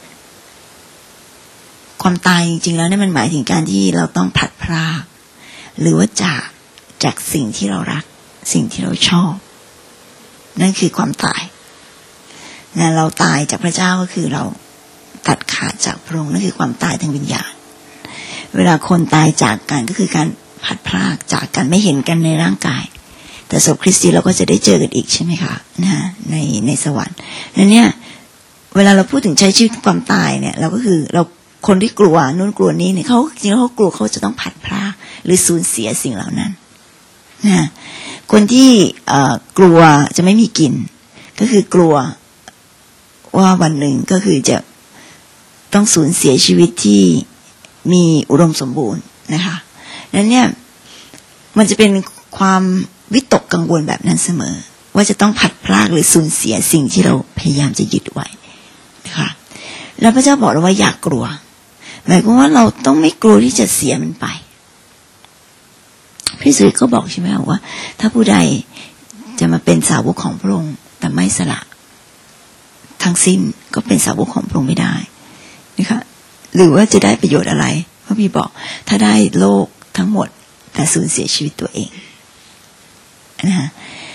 ความตายจริงๆแล้วเนี่ยมันหมายถึงการที่เราต้องพลัดพรากหรือว่าจากสิ่งที่เรารักสิ่งที่เราชอบนั่นคือความตายนะเราตายจากพระเจ้าก็คือเราตัดขาดจากพระองค์นั่นคือความตายทางวิญญาณเวลาคนตายจากกันก็คือการพลัดพรากจากกันไม่เห็นกันในร่างกายแต่ศพคริสต์เราก็จะได้เจอกันอีกใช่ไหมคะนะในสวรรค์นั่นเนี่ยเวลาเราพูดถึงใช้ชีวิตความตายเนี่ยเราก็คือเราคนที่กลัวนู้นกลัวนี้เนี่ยเขาจริงๆเขากลัวเขาจะต้องผัดพรากหรือสูญเสียสิ่งเหล่านั้นนะคนที่กลัวจะไม่มีกินก็คือกลัวว่าวันหนึ่งก็คือจะต้องสูญเสียชีวิตที่มีอุดมสมบูรณ์นะคะนั้นเนี่ยมันจะเป็นความวิตกกังวลแบบนั้นเสมอว่าจะต้องผัดพรากหรือสูญเสียสิ่งที่เราพยายามจะยึดไว้นะคะแล้วพระเจ้าบอกเราว่าอย่ากลัวหมายความว่าเราต้องไม่กลัวที่จะเสียมันไปพระเยซูก็บอกใช่ไหมว่าถ้าผู้ใดจะมาเป็นสาวกของพระองค์แต่ไม่สละทั้งสิ้นก็เป็นสาวกของพระองค์ไม่ได้นะคะหรือว่าจะได้ประโยชน์อะไรพระบิดาบอกถ้าได้โลกทั้งหมดแต่สูญเสียชีวิตตัวเองนะคะ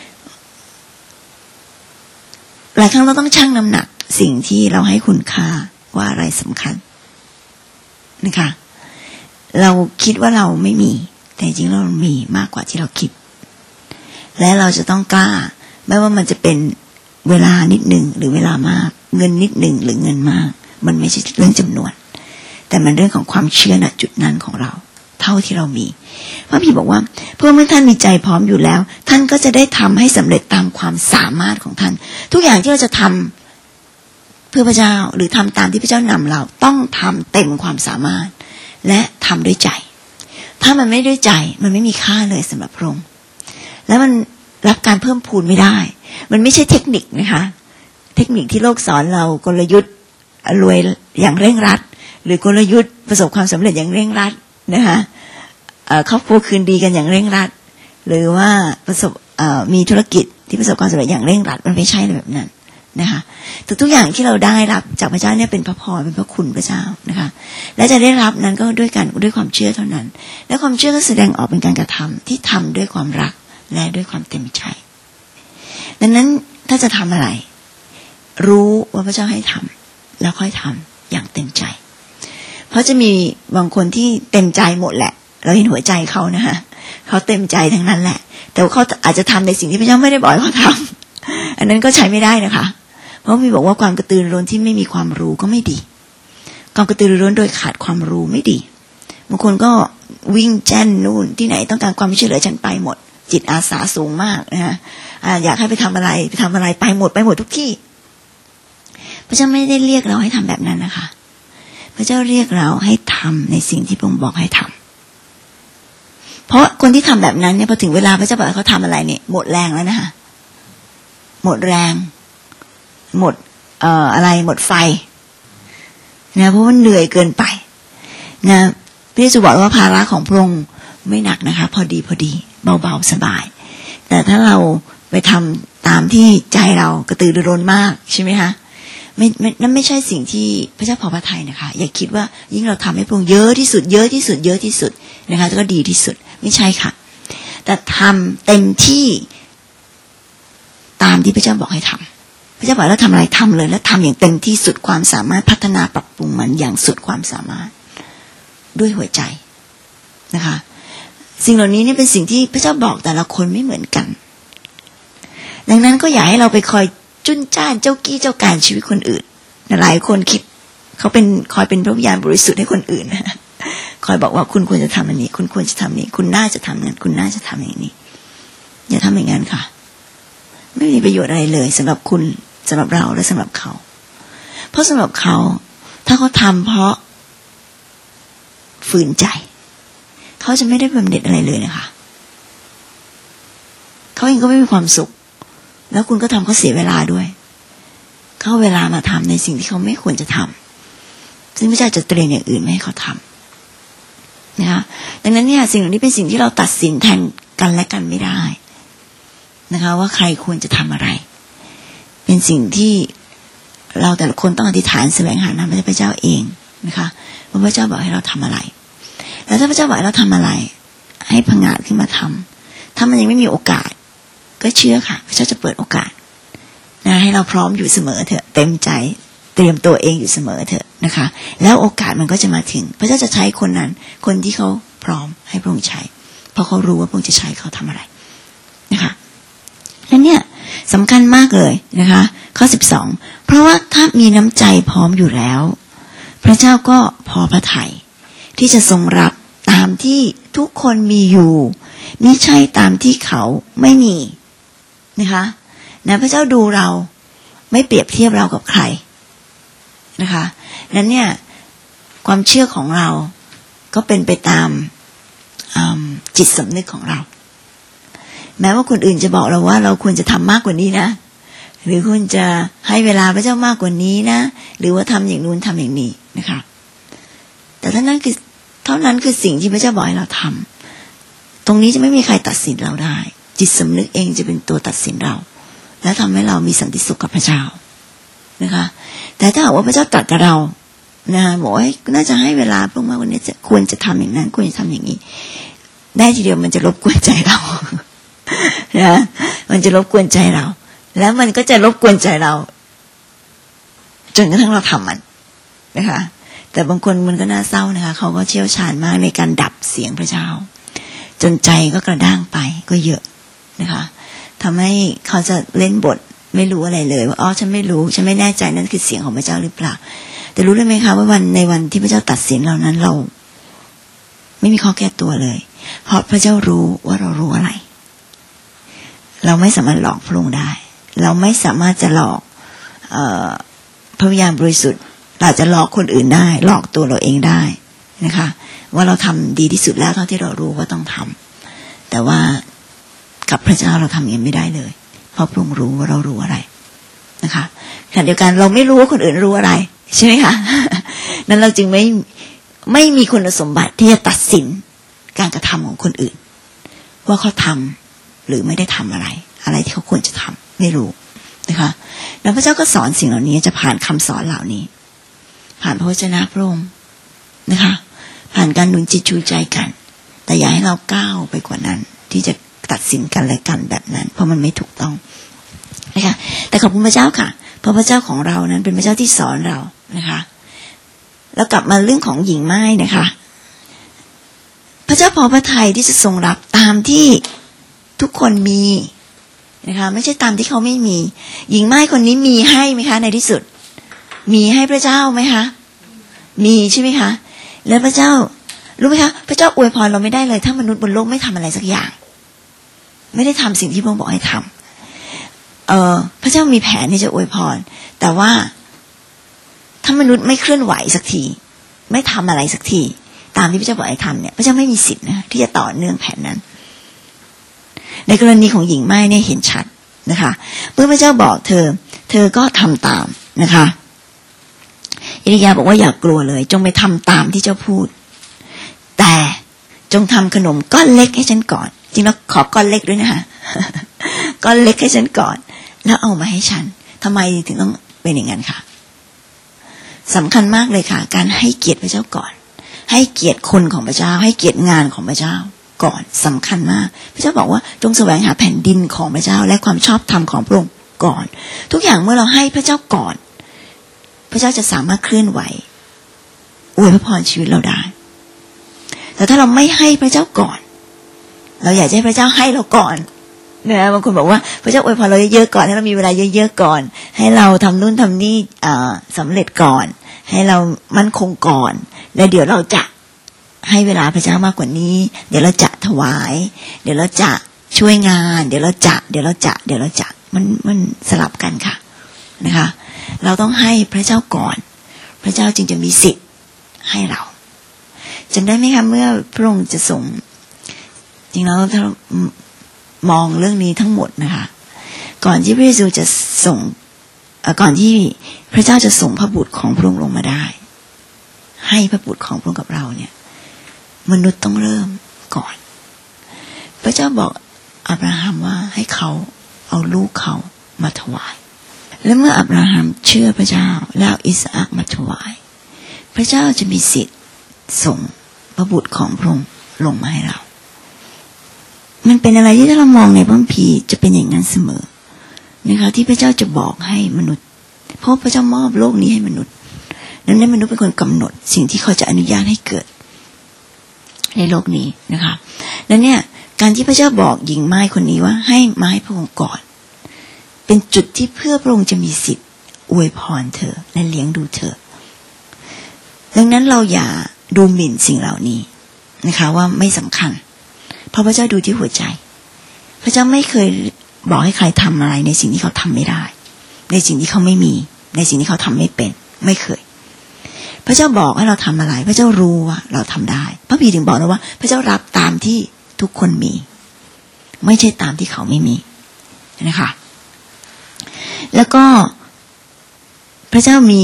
หลายครั้งเราต้องชั่งน้ำหนักสิ่งที่เราให้คุณค่าว่าอะไรสำคัญนะคะเราคิดว่าเราไม่มีแต่จริงๆเรามีมากกว่าที่เราคิดและเราจะต้องกล้าไม่ว่ามันจะเป็นเวลานิดหนึ่งหรือเวลามากเงินนิดหนึ่งหรือเงินมากมันไม่ใช่เรื่องจำนวนแต่มันเรื่องของความเชื่อณจุดนั้นของเราเท่าที่เรามีพระพี่บอกว่าเพื่อเมื่อท่านมีใจพร้อมอยู่แล้วท่านก็จะได้ทำให้สำเร็จตามความสามารถของท่านทุกอย่างที่เราจะทำเพื่อพระเจ้าหรือทำตามที่พระเจ้านำเราต้องทำเต็มความสามารถและทำด้วยใจถ้ามันไม่ด้วยใจมันไม่มีค่าเลยสำหรับพระองค์แล้วมันรับการเพิ่มพูนไม่ได้มันไม่ใช่เทคนิคนะคะเทคนิคที่โลกสอนเรากลยุทธ์รวยอย่างเร่งรัดหรือกลยุทธ์ประสบความสำเร็จอย่างเร่งรัดนะคะครอบครัวคืนดีกันอย่างเร่งรัดหรือว่ามีธุรกิจที่ประสบความสำเร็จอย่างเร่งรัดมันไม่ใช่แบบนั้นนะคะทุกอย่างที่เราได้รับจากพระเจ้าเนี่ยเป็นพระพรเป็นพระคุณพระเจ้านะคะและจะได้รับนั้นก็ด้วยความเชื่อเท่านั้นและความเชื่อก็แสดงออกเป็นการกระทำที่ทำด้วยความรักและด้วยความเต็มใจดังนั้นถ้าจะทำอะไรรู้ว่าพระเจ้าให้ทำแล้วค่อยทำอย่างเต็มใจเพราะจะมีบางคนที่เต็มใจหมดแหละเราเห็นหัวใจเขานะคะเขาเต็มใจทั้งนั้นแหละแต่เขาอาจจะทำในสิ่งที่พระเจ้าไม่ได้บอกให้เขาทำอันนั้นก็ใช้ไม่ได้นะคะเพราะมีบอกว่าความกระตือรือร้นที่ไม่มีความรู้ก็ไม่ดีความกระตือรือร้นโดยขาดความรู้ไม่ดีบางคนก็วิ่งแจ้นนู่นที่ไหนต้องการความช่วยเหลือฉันไปหมดจิตอาสาสูงมากนะคะอยากให้ไปทำอะไรไปหมดทุกที่พระเจ้าไม่ได้เรียกเราให้ทำแบบนั้นนะคะพระเจ้าเรียกเราให้ทำในสิ่งที่พระองค์บอกให้ทำเพราะคนที่ทำแบบนั้นเนี่ยพอถึงเวลาพระเจ้าบอกให้เขาทำอะไรเนี่ยหมดแรงแล้วนะคะหมดแรงหมดหมดไฟนะเพราะว่าเหนื่อยเกินไปนะพระเยซูบอกว่าภาระของพระองค์ไม่หนักนะคะพอดีเบาๆสบายแต่ถ้าเราไปทำตามที่ใจเรากระตือรือร้นมากใช่ไหมคะนั่นไม่ใช่สิ่งที่พระเจ้าพอพระทัยนะคะอย่าคิดว่ายิ่งเราทำให้พระองค์เยอะที่สุดนะคะก็ดีที่สุดไม่ใช่ค่ะแต่ทำเต็มที่ตามที่พระเจ้าบอกให้ทำพระเจ้าบอกแล้วทำอะไรทำเลยแล้วทำอย่างเต็มที่สุดความสามารถพัฒนาปรับปรุงมันอย่างสุดความสามารถด้วยหัวใจนะคะสิ่งเหล่านี้นี่เป็นสิ่งที่พระเจ้าบอกแต่ละคนไม่เหมือนกันดังนั้นก็อย่าให้เราไปคอยจุนจ้านเจ้ากี้เจ้าการชีวิตคนอื่นหลายคนคิดเขาคอยเป็นพระวิญญาณบริสุทธิ์ให้คนอื่นนะคอยบอกว่าคุณควรจะทำอันนี้คุณควรจะทำนี้คุณน่าจะทำนั้นคุณน่าจะทำอย่างนี้อย่าทำอย่างนั้นค่ะไม่มีประโยชน์อะไรเลยสำหรับคุณสำหรับเราและสำหรับเขาเพราะสำหรับเขาถ้าเขาทำเพราะฝืนใจเขาจะไม่ได้บำเหน็จอะไรเลยนะคะเขาเองก็ไม่มีความสุขแล้วคุณก็ทำเขาเสียเวลาด้วยเขาเวลามาทำในสิ่งที่เขาไม่ควรจะทำซึ่งพระเจ้าจะเตรียมอย่างอื่นไม่ให้เขาทำนะคะดังนั้นเนี่ยสิ่งเหล่านี้เป็นสิ่งที่เราตัดสินแทนกันและกันไม่ได้นะคะว่าใครควรจะทำอะไรเป็นสิ่งที่เราแต่ละคนต้องอธิษฐานแสวงหานำพระเจ้าเองนะคะว่าพระเจ้าบอกให้เราทำอะไรแล้วถ้าพระเจ้าบอกให้เราทำอะไรให้ผงาดขึ้นมาทำถ้ามันยังไม่มีโอกาสก็เชื่อค่ะพระเจ้าจะเปิดโอกาสนะให้เราพร้อมอยู่เสมอเถอะเต็มใจเตรียมตัวเองอยู่เสมอเถอะนะคะแล้วโอกาสมันก็จะมาถึงพระเจ้าจะใช้คนนั้นคนที่เขาพร้อมให้พระองค์ใช้เพราะเขารู้ว่าพระองค์จะใช้เขาทำอะไรนะคะและเนี่ยสำคัญมากเลยนะคะข้อ12เพราะว่าถ้ามีน้ำใจพร้อมอยู่แล้วพระเจ้าก็พอพระทัยที่จะทรงรับตามที่ทุกคนมีอยู่มิใช่ตามที่เขาไม่มีนะคะนะพระเจ้าดูเราไม่เปรียบเทียบเรากับใครนะคะนั้นเนี่ยความเชื่อของเราก็เป็นไปตามจิตสำนึกของเราแม้ว่าคนอื่นจะบอกเราว่าเราควรจะทำมากกว่านี้นะหรือควรจะให้เวลาพระเจ้ามากกว่านี้นะหรือว่าทำอย่างนู้นทำอย่างนี้นะคะแต่เท่านั้นคือสิ่งที่พระเจ้าบอกให้เราทำตรงนี้จะไม่มีใครตัดสินเราได้จิตสำนึกเองจะเป็นตัวตัดสินเราและทำให้เรามีสันติสุขกับพระเจ้านะคะแต่ถ้าหากว่าพระเจ้าตรัสกับเรานะบอกว่าน่าจะให้เวลาพวกมากกว่านี้ควรจะทำอย่างนั้นควรจะทำอย่างนี้ได้ทีเดียวมันจะรบกวนใจเรานะมันจะรบกวนใจเราแล้วมันก็จะรบกวนใจเราจนกระทั่งเราทำมันนะคะแต่บางคนมันก็น่าเศร้านะคะเขาก็เชี่ยวชาญมากในการดับเสียงพระเจ้าจนใจก็กระด้างไปก็เยอะนะคะทำให้เขาจะเล่นบทไม่รู้อะไรเลยว่าอ๋อฉันไม่รู้ฉันไม่แน่ใจนั่นคือเสียงของพระเจ้าหรือเปล่าแต่รู้ได้ไหมคะว่าในวันที่พระเจ้าตัดสินเรานั้นเราไม่มีข้อแก้ตัวเลยเพราะพระเจ้ารู้ว่าเรารู้อะไรเราไม่สามารถหลอกพระองค์ได้เราไม่สามารถจะหลอกพระวิญญาณบริสุทธิ์เราจะหลอกคนอื่นได้หลอกตัวเราเองได้นะคะว่าเราทำดีที่สุดแล้วเท่าที่เรารู้ว่าต้องทำแต่ว่ากับพระเจ้าเราทำอย่างนี้ไม่ได้เลยเพราะพระองค์รู้ว่าเรารู้อะไรนะคะขณะเดียวกันเราไม่รู้ว่าคนอื่นรู้อะไรใช่ไหมคะนั้นเราจึงไม่มีคุณสมบัติที่จะตัดสินการกระทำของคนอื่นว่าเขาทำหรือไม่ได้ทำอะไรที่เขาควรจะทำไม่รู้นะคะแล้วพระเจ้าก็สอนสิ่งเหล่านี้จะผ่านคำสอนเหล่านี้ผ่านพระวจนะพระองค์นะคะผ่านการหนุนจิตชูใจกันแต่อย่าให้เราก้าวไปกว่านั้นที่จะตัดสินกันและกันแบบนั้นเพราะมันไม่ถูกต้องนะคะแต่ขอบคุณพระเจ้าค่ะเพราะพระเจ้าของเรานั้นเป็นพระเจ้าที่สอนเรานะคะแล้วกลับมาเรื่องของหญิงไม้นะคะพระเจ้าพอพระทัยที่จะทรงรับตามที่ทุกคนมีนะคะไม่ใช่ตามที่เขาไม่มีหญิงไม้คนนี้มีให้ไหมคะในที่สุดมีให้พระเจ้าไหมคะมีใช่ไหมคะแล้วพระเจ้ารู้ไหมคะพระเจ้าอวยพรเราไม่ได้เลยถ้ามนุษย์บนโลกไม่ทำอะไรสักอย่างไม่ได้ทำสิ่งที่พระองค์บอกให้ทำพระเจ้ามีแผนที่จะอวยพรแต่ว่าถ้ามนุษย์ไม่เคลื่อนไหวสักทีไม่ทำอะไรสักทีตามที่พระเจ้าบอกให้ทำเนี่ยพระเจ้าไม่มีสิทธิ์นะที่จะต่อเนื่องแผนนั้นในกรณีของหญิงไม้เนี่ยเห็นชัดนะคะเมื่อพระเจ้าบอกเธอก็ทำตามนะคะอิริยาบอกว่าอย่ากลัวเลยจงไปทำตามที่เจ้าพูดแต่จงทำขนมก้อนเล็กให้ฉันก่อนจริงแล้วขอก้อนเล็กด้วยนะคะก้อนเล็กให้ฉันก่อนแล้วเอามาให้ฉันทำไมถึงต้องเป็นอย่างนั้นค่ะสำคัญมากเลยค่ะการให้เกียรติพระเจ้าก่อนให้เกียรติคนของพระเจ้าให้เกียรติงานของพระเจ้าก่อนสำคัญมากพระเจ้าบอกว่าจงแสวงหาแผ่นดินของพระเจ้าและความชอบธรรมของพระองค์ก่อนทุกอย่างเมื่อเราให้พระเจ้าก่อนพระเจ้าจะสามารถเคลื่อนไหวอวยพรชีวิตเราได้แต่ถ้าเราไม่ให้พระเจ้าก่อนเราอยากให้พระเจ้าให้เราก่อนนะบางคนบอกว่าพระเจ้าอวยพรเราเยอะๆก่อนให้เรามีเวลาเยอะๆก่อนให้เราทำนู่นทำนี่สำเร็จก่อนให้เรามั่นคงก่อนแล้วเดี๋ยวเราจะให้เวลาพระเจ้ามากกว่านี้เดี๋ยวเราจะถวายเดี๋ยวเราจะช่วยงานเดี๋ยวเราจะมันสลับกันค่ะนะคะเราต้องให้พระเจ้าก่อนพระเจ้าจึงจะมีสิทธิ์ให้เราจำได้ไหมคะเมื่อพระองค์จะส่งจริงแล้วถ้ามองเรื่องนี้ทั้งหมดนะคะก่อนที่พระเยซูจะส่งก่อนที่พระเจ้าจะส่งพระบุตรของพระองค์ลงมาได้ให้พระบุตรของพระองค์กับเราเนี่ยมนุษย์ต้องเริ่มก่อนพระเจ้าบอกอับราฮัมว่าให้เขาเอาลูกเขามาถวายและเมื่ออับราฮัมเชื่อพระเจ้าแล้วอิสอัคมาถวายพระเจ้าจะมีสิทธิ์ส่งพระบุตรของพระองค์ลงมาให้เรามันเป็นอะไรที่ถ้าเรามองในพระคัมภีร์จะเป็นอย่างนั้นเสมอนะคะที่พระเจ้าจะบอกให้มนุษย์เพราะพระเจ้ามอบโลกนี้ให้มนุษย์นั้นมนุษย์เป็นคนกำหนดสิ่งที่เขาจะอนุญาตให้เกิดในโลกนี้นะคะแล้วเนี่ยการที่พระเจ้าบอกหญิงไม้คนนี้ว่าให้มาให้พระองค์ก่อนเป็นจุดที่เพื่อพระองค์จะมีสิทธิ์อวยพรเธอและเลี้ยงดูเธอดังนั้นเราอย่าดูหมิ่นสิ่งเหล่านี้นะคะว่าไม่สำคัญเพราะพระเจ้าดูที่หัวใจพระเจ้าไม่เคยบอกให้ใครทำอะไรในสิ่งที่เขาทำไม่ได้ในสิ่งที่เขาไม่มีในสิ่งที่เขาทำไม่เป็นไม่เคยพระเจ้าบอกให้เราทำอะไรพระเจ้ารู้ว่าเราทำได้พระบิดาถึงบอกนะว่าพระเจ้ารับตามที่ทุกคนมีไม่ใช่ตามที่เขาไม่มีนะคะแล้วก็พระเจ้ามี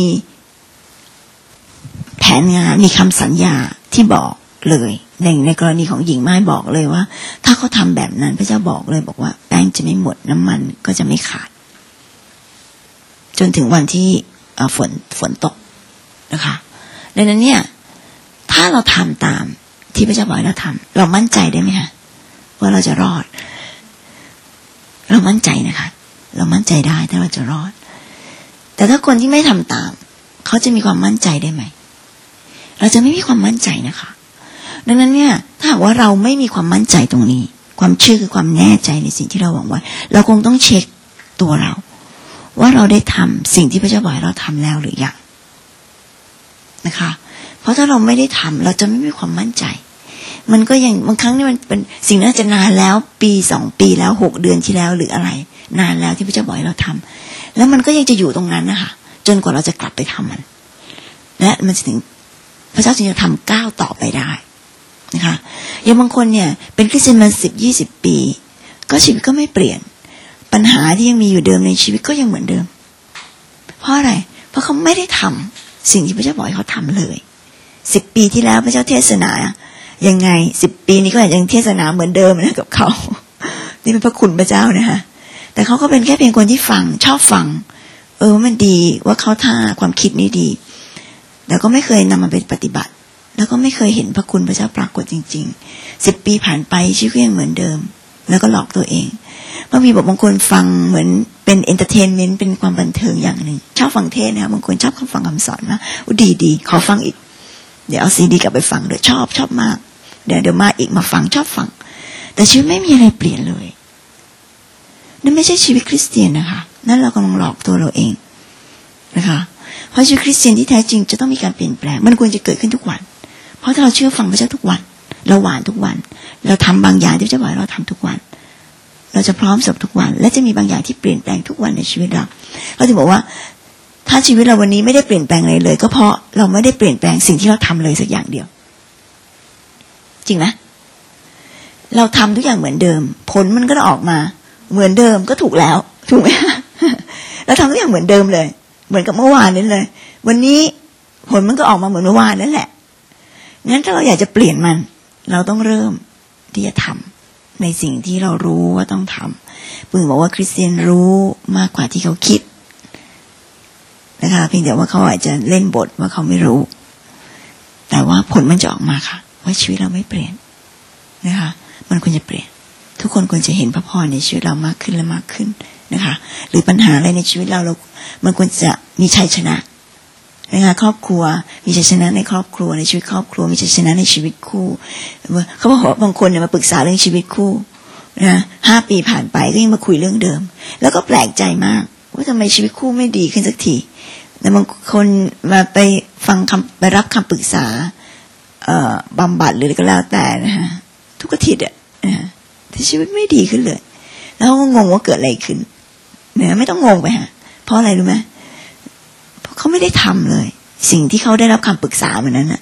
แผนงานมีคำสัญญาที่บอกเลยในกรณีของหญิงไม้บอกเลยว่าถ้าเขาทำแบบนั้นพระเจ้าบอกเลยบอกว่าแป้งจะไม่หมดน้ำมันก็จะไม่ขาดจนถึงวันที่ฝนตกนะคะดังนั้นเนี่ยถ้าเราทำตามที่พระเจ้าบอกให้เราทำเรามั่นใจได้ไหมคะว่าเราจะรอดเรามั่นใจนะคะเรามั่นใจได้ถ้าเราจะรอดแต่ถ้าคนที่ไม่ทำตามเขาจะมีความมั่นใจได้ไหมเราจะไม่มีความมั่นใจนะคะดังนั้นเนี่ยถ้าหากว่าเราไม่มีความมั่นใจตรงนี้ความเชื่อคือความแน่ใจในสิ่งที่เราหวังไว้เราคงต้องเช็คตัวเราว่าเราได้ทำสิ่งที่พระเจ้าบอกให้เราทำแล้วหรือยังนะคะเพราะถ้าเราไม่ได้ทำเราจะไม่มีความมั่นใจมันก็ยังบางครั้งนี่มันเป็นสิ่งนั้นจะนานแล้วปี2 ปีแล้ว6 เดือนที่แล้วหรืออะไรนานแล้วที่พระเจ้าบอกให้เราทำแล้วมันก็ยังจะอยู่ตรงนั้นนะคะจนกว่าเราจะกลับไปทำมันและมันถึงพระเจ้าจึงจะทำก้าวต่อไปได้นะคะอย่างบางคนเนี่ยเป็นคริสเตียนมา10-20 ปีก็ชีวิตก็ไม่เปลี่ยนปัญหาที่ยังมีอยู่เดิมในชีวิตก็ยังเหมือนเดิมเพราะอะไรเพราะเขาไม่ได้ทำสิ่งที่พระเจ้าบอกให้เขาทำเลย10 ปีที่แล้วพระเจ้าเทศนายังไง10 ปีนี้ก็ยังเทศนาเหมือนเดิมนะกับเขานี่เป็นพระคุณพระเจ้านะคะแต่เขาก็เป็นแค่เพียงคนที่ฟังชอบฟังมันดีว่าเขาท่าความคิดนี้ดีแต่ก็ไม่เคยนำมาเป็นปฏิบัติแล้วก็ไม่เคยเห็นพระคุณพระเจ้าปรากฏจริงๆ10 ปีผ่านไปชีวิตก็ยังเหมือนเดิมแล้วก็หลอกตัวเองเพราะมีบางคนฟังเหมือนเป็นเอนเตอร์เทนเมนต์เป็นความบันเทิงอย่างหนึ่งชอบฟังเทศนะคะบางคนชอบฟังคำสอนนะดีขอฟังอีกเดี๋ยวเอาซีดีกลับไปฟังด้วยชอบมากเดี๋ยวมาอีกมาฟังชอบฟังแต่ชีวิตไม่มีอะไรเปลี่ยนเลยนั่นไม่ใช่ชีวิตคริสเตียนนะคะนั่นเรากำลังหลอกตัวเราเองนะคะเพราะชีวิตคริสเตียนที่แท้จริงจะต้องมีการเปลี่ยนแปลงมันควรจะเกิดขึ้นทุกวันเพราะถ้าเราเชื่อฟังพระเจ้าทุกวันเราหวานทุกวันเราทำบางอย่างที่พระเจ้าบอกเราทำทุกวันเราจะพร้อมสำหรับทุกวันและจะมีบางอย่างที่เปลี่ยนแปลงทุกวันในชีวิตเราเราถึงบอกว่าถ้าชีวิตเราวันนี้ไม่ได้เปลี่ยนแปลงอะไรเลยก็เพราะเราไม่ได้เปลี่ยนแปลงสิ่งที่เราทำเลยสักอย่างเดียวจริงไหมเราทำทุกอย่างเหมือนเดิมผลมันก็ออกมาเหมือนเดิมก็ถูกแล้วถูกไหมเราทำทุกอย่างเหมือนเดิมเลยเหมือนกับเมื่อวานนั้นเลยวันนี้ผลมันก็ออกมาเหมือนเมื่อวานนั่นแหละงั้นถ้าเราอยากจะเปลี่ยนมันเราต้องเริ่มที่จะทำในสิ่งที่เรารู้ว่าต้องทำปู่บอกว่าคริสเตียนรู้มากกว่าที่เขาคิดนะคะเพียงแต่ว่าเขาอาจจะเล่นบทว่าเขาไม่รู้แต่ว่าผลมันจะออกมาค่ะว่าชีวิตเราไม่เปลี่ยนนะคะมันควรจะเปลี่ยนทุกคนควรจะเห็นพระพรในชีวิตเรามากขึ้นและมากขึ้นนะคะหรือปัญหาอะไรในชีวิตเรามันควรจะมีชัยชนะนะคะครอบครัวมีชัยชนะในครอบครัวในชีวิตครอบครัวมีชัยชนะในชีวิตคู่เขาบอกว่าบางคนเนี่ยมาปรึกษาเรื่องชีวิตคู่นะ5 ปีผ่านไปก็ยังมาคุยเรื่องเดิมแล้วก็แปลกใจมากว่าทำไมชีวิตคู่ไม่ดีขึ้นสักทีแต่บางคนมาไปฟังไปรับคำปรึกษาบำบัดหรืออะไรก็แล้วแต่นะฮะทุกอาทิตย์ที่ชีวิตไม่ดีขึ้นเลยแล้วก็งงว่าเกิดอะไรขึ้นเนี่ยไม่ต้องงงไปฮะเพราะอะไรรู้ไหมเพราะเขาไม่ได้ทำเลยสิ่งที่เขาได้รับคำปรึกษาเหมือนนั้นนะ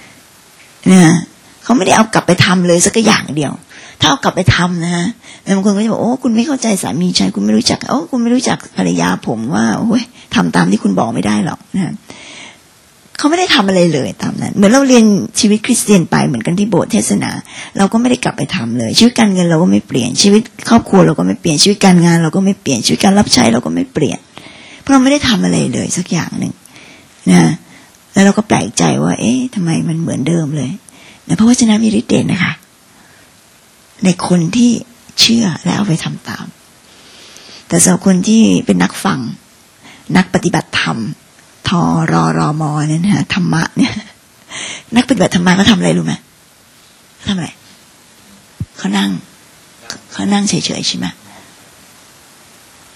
เขาไม่ได้เอากลับไปทำเลยสักอย่างเดียวถ้าเอากลับไปทำนะฮะบางคนก็จะบอกโอ้คุณไม่เข้าใจสามีฉันคุณไม่รู้จักคุณไม่รู้จักภรรยาผมว่าโอ้ยทำตามที่คุณบอกไม่ได้หรอกนะเขาไม่ได้ทำอะไรเลยตามนั้นเหมือนเราเรียนชีวิตคริสเตียนไปเหมือนกันที่โบสถ์เทศนาเราก็ไม่ได้กลับไปทำเลยชีวิตการเงินเราก็ไม่เปลี่ยนชีวิตครอบครัวเราก็ไม่เปลี่ยนชีวิตการงานเราก็ไม่เปลี่ยนชีวิตการรับใช้เราก็ไม่เปลี่ยนเพราะเราไม่ได้ทำอะไรเลยสักอย่างหนึ่งนะแล้วเราก็แปลกใจว่าเอ๊ะทำไมมันเหมือนเดิมเลยนะเพราะว่าชนะมีฤทธิ์เดชนะคะในคนที่เชื่อและเอาไปทำตามแต่สำหรับคนที่เป็นนักฟังนักปฏิบัติธรรมทรมเนี่ยนะธรรมะเนี่ยนักปฏิบัติธรรมะเขาทำอะไรรู้ไหมทำอะไรเขานั่งเฉยๆใช่ไหม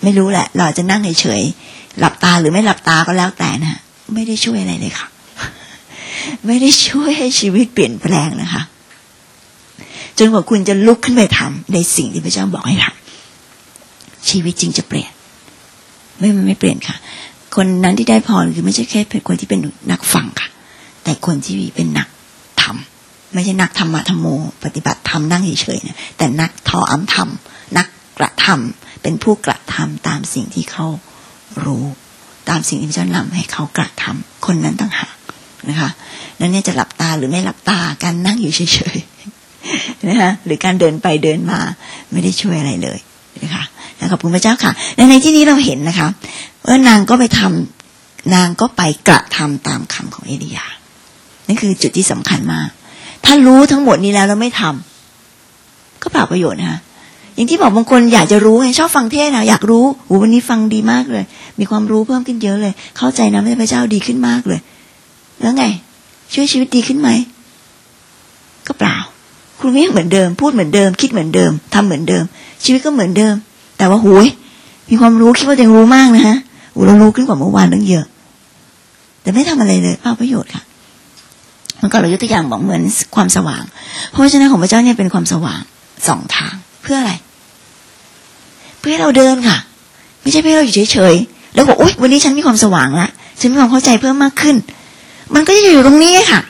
ไม่รู้แหละเราจะนั่งเฉยๆหลับตาหรือไม่หลับตาก็แล้วแต่นะไม่ได้ช่วยอะไรเลยค่ะไม่ได้ช่วยให้ชีวิตเปลี่ยนแปลงนะคะจนกว่าคุณจะลุกขึ้นไปทำในสิ่งที่พระเจ้าบอกให้ทำชีวิตจริงจะเปลี่ยนไม่เปลี่ยนค่ะคนนั้นที่ได้พรคือไม่ใช่แค่เป็นคนที่เป็นนักฟังค่ะแต่คนที่เป็นนักทำไม่ใช่นักธรรมะธรรมโมปฏิบัติธรรมนั่งเฉยๆนะแต่นักทออำธรรมนักกระทำเป็นผู้กระทำตามสิ่งที่เขารู้ตามสิ่งที่พระเจ้านำให้เขากระทำคนนั้นต่างหากนะคะนั่นเนี่ยจะหลับตาหรือไม่หลับตาการนั่งอยู่เฉยๆนะคะหรือการเดินไปเดินมาไม่ได้ช่วยอะไรเลยนะคะขอบคุณพระเจ้าค่ะในที่นี้เราเห็นนะคะว่านางก็ไปทำนางก็ไปกระทำตามคำของเอลียานั่นคือจุดที่สำคัญมากถ้ารู้ทั้งหมดนี้แล้วไม่ทำก็เปล่าประโยชน์นะคะอย่างที่บอกบางคนอยากจะรู้ไงชอบฟังเทศนะอยากรู้วันนี้ฟังดีมากเลยมีความรู้เพิ่มขึ้นเยอะเลยเข้าใจนำพระเจ้าดีขึ้นมากเลยแล้วไงช่วยชีวิตดีขึ้นไหมก็เปล่าคุณก็ยังเหมือนเดิมพูดเหมือนเดิมคิดเหมือนเดิมทำเหมือนเดิมชีวิตก็เหมือนเดิมแต่ว่าโหยมีความรู้คิดว่าตัวเองรู้มากนะฮะเรารู้ขึ้นกว่าเมื่อวานตั้งเยอะแต่ไม่ทำอะไรเลยเปล่าประโยชน์ค่ะมันก็เรายกตัวอย่างบอกเหมือนความสว่างเพราะฉะนั้นของพระเจ้าเนี่ยเป็นความสว่างสองทางเพื่ออะไรเพื่อให้เราเดินค่ะไม่ใช่เพื่อเราอยู่เฉยๆแล้วบอกโอ๊ยวันนี้ฉันมีความสว่างละฉันมีความเข้าใจเพิ่มมากขึ้นมันก็จะอยู่ตรงนี้ค่ะ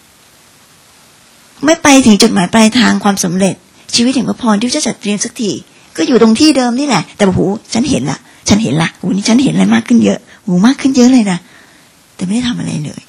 ไม่ไปถึงจุดหมายปลายทางความสำเร็จชีวิตแห่งพระพรที่พระเจ้าจัดเตรียมสักทีก็อยู่ตรงที่เดิมนี่แหละแต่โอ้โหฉันเห็นละวันนี้ฉันเห็นอะไรมากขึ้นเยอะมากขึ้นเยอะเลยนะแต่ไม่ได้ทำอะไรเลย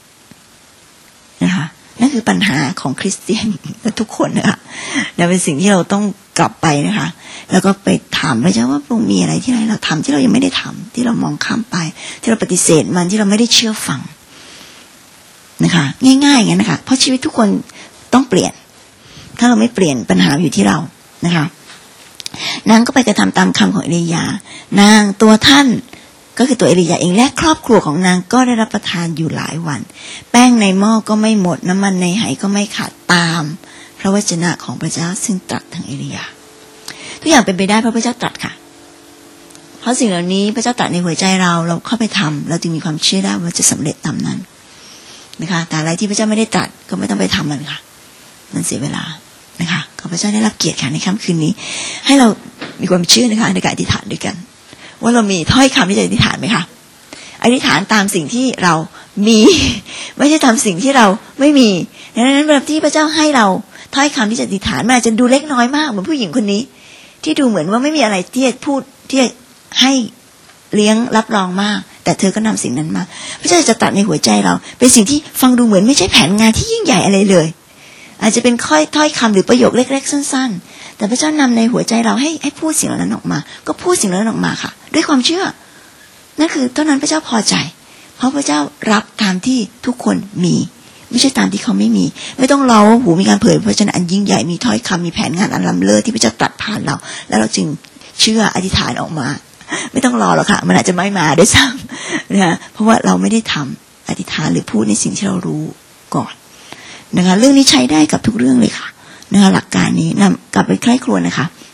นะคะนั่นคือปัญหาของคริสเตียนทุกคนนะคะและเป็นสิ่งที่เราต้องกลับไปนะคะแล้วก็ไปถามพระเจ้าว่าพระองค์มีอะไรที่เราทำที่เรายังไม่ได้ทำที่เรามองข้ามไปที่เราปฏิเสธมันที่เราไม่ได้เชื่อฟังนะคะง่ายๆอย่างนั้นนะคะเพราะชีวิตทุกคนต้องเปลี่ยนถ้าเราไม่เปลี่ยนปัญหาอยู่ที่เรานะคะนางก็ไปกระทำตามคำของเอลียานางตัวท่านก็คือตัวเอลียาเองและครอบครัวของนางก็ได้รับประทานอยู่หลายวันแป้งในหม้อก็ไม่หมดน้ำมันในไหก็ไม่ขาดตามพระวจนะของพระเจ้าซึ่งตรัสทางเอลียาทุกอย่างเป็นไปได้เพราะพระเจ้าตรัสค่ะเพราะสิ่งเหล่านี้พระเจ้าตรัสในหัวใจเราเข้าไปทำเราจึงมีความเชื่อได้ว่าจะสำเร็จตามนั้นนะคะแต่อะไรที่พระเจ้าไม่ได้ตรัสก็ไม่ต้องไปทำมันค่ะมันเสียเวลานะคะขอพระเจ้าได้รับเกียรติค่ะในค่ำคืนนี้ให้เรามีความเชื่อนะคะในการอธิษฐานด้วยกันว่าเรามีถ้อยคำที่จะอธิษฐานไหมคะอธิษฐานตามสิ่งที่เรามีไม่ใช่ทำสิ่งที่เราไม่มีดังนั้นเวลาที่พระเจ้าให้เราถ้อยคำที่จะอธิษฐานมันอาจจะดูเล็กน้อยมากเหมือนผู้หญิงคนนี้ที่ดูเหมือนว่าไม่มีอะไรที่จะพูดที่จะให้เลี้ยงรับรองมากแต่เธอก็นำสิ่งนั้นมาพระเจ้าจะตัดในหัวใจเราเป็นสิ่งที่ฟังดูเหมือนไม่ใช่แผนงานที่ยิ่งใหญ่อะไรเลยอาจจะเป็นถ้อยคำหรือประโยคเล็กๆสั้นๆแต่พระเจ้านำในหัวใจเราให้พูดสิ่งเหล่านั้นออกมาก็พูดสิ่งเหล่านั้นออกมาค่ะด้วยความเชื่อนั่นคือเท่านั้นพระเจ้าพอใจเพราะพระเจ้ารับตามที่ทุกคนมีไม่ใช่ตามที่เขาไม่มีไม่ต้องรอว่ามีการเผยพระวจนะอันยิ่งใหญ่มีถ้อยคำมีแผนงานอันล้ำเลิศที่พระเจ้าตรัสผ่านเราแล้วเราจึงเชื่ออธิษฐานออกมาไม่ต้องรอหรอกค่ะมันอาจจะไม่มาได้ซ้ำนะคะเพราะว่าเราไม่ได้ทำอธิษฐานหรือพูดในสิ่งที่เรารู้ก่อนนะคะเรื่องนี้ใช้ได้กับทุกเรื่องเลยค่ะนะคะหลักการนี้นำกลับไปใคร่ครวญนะคะ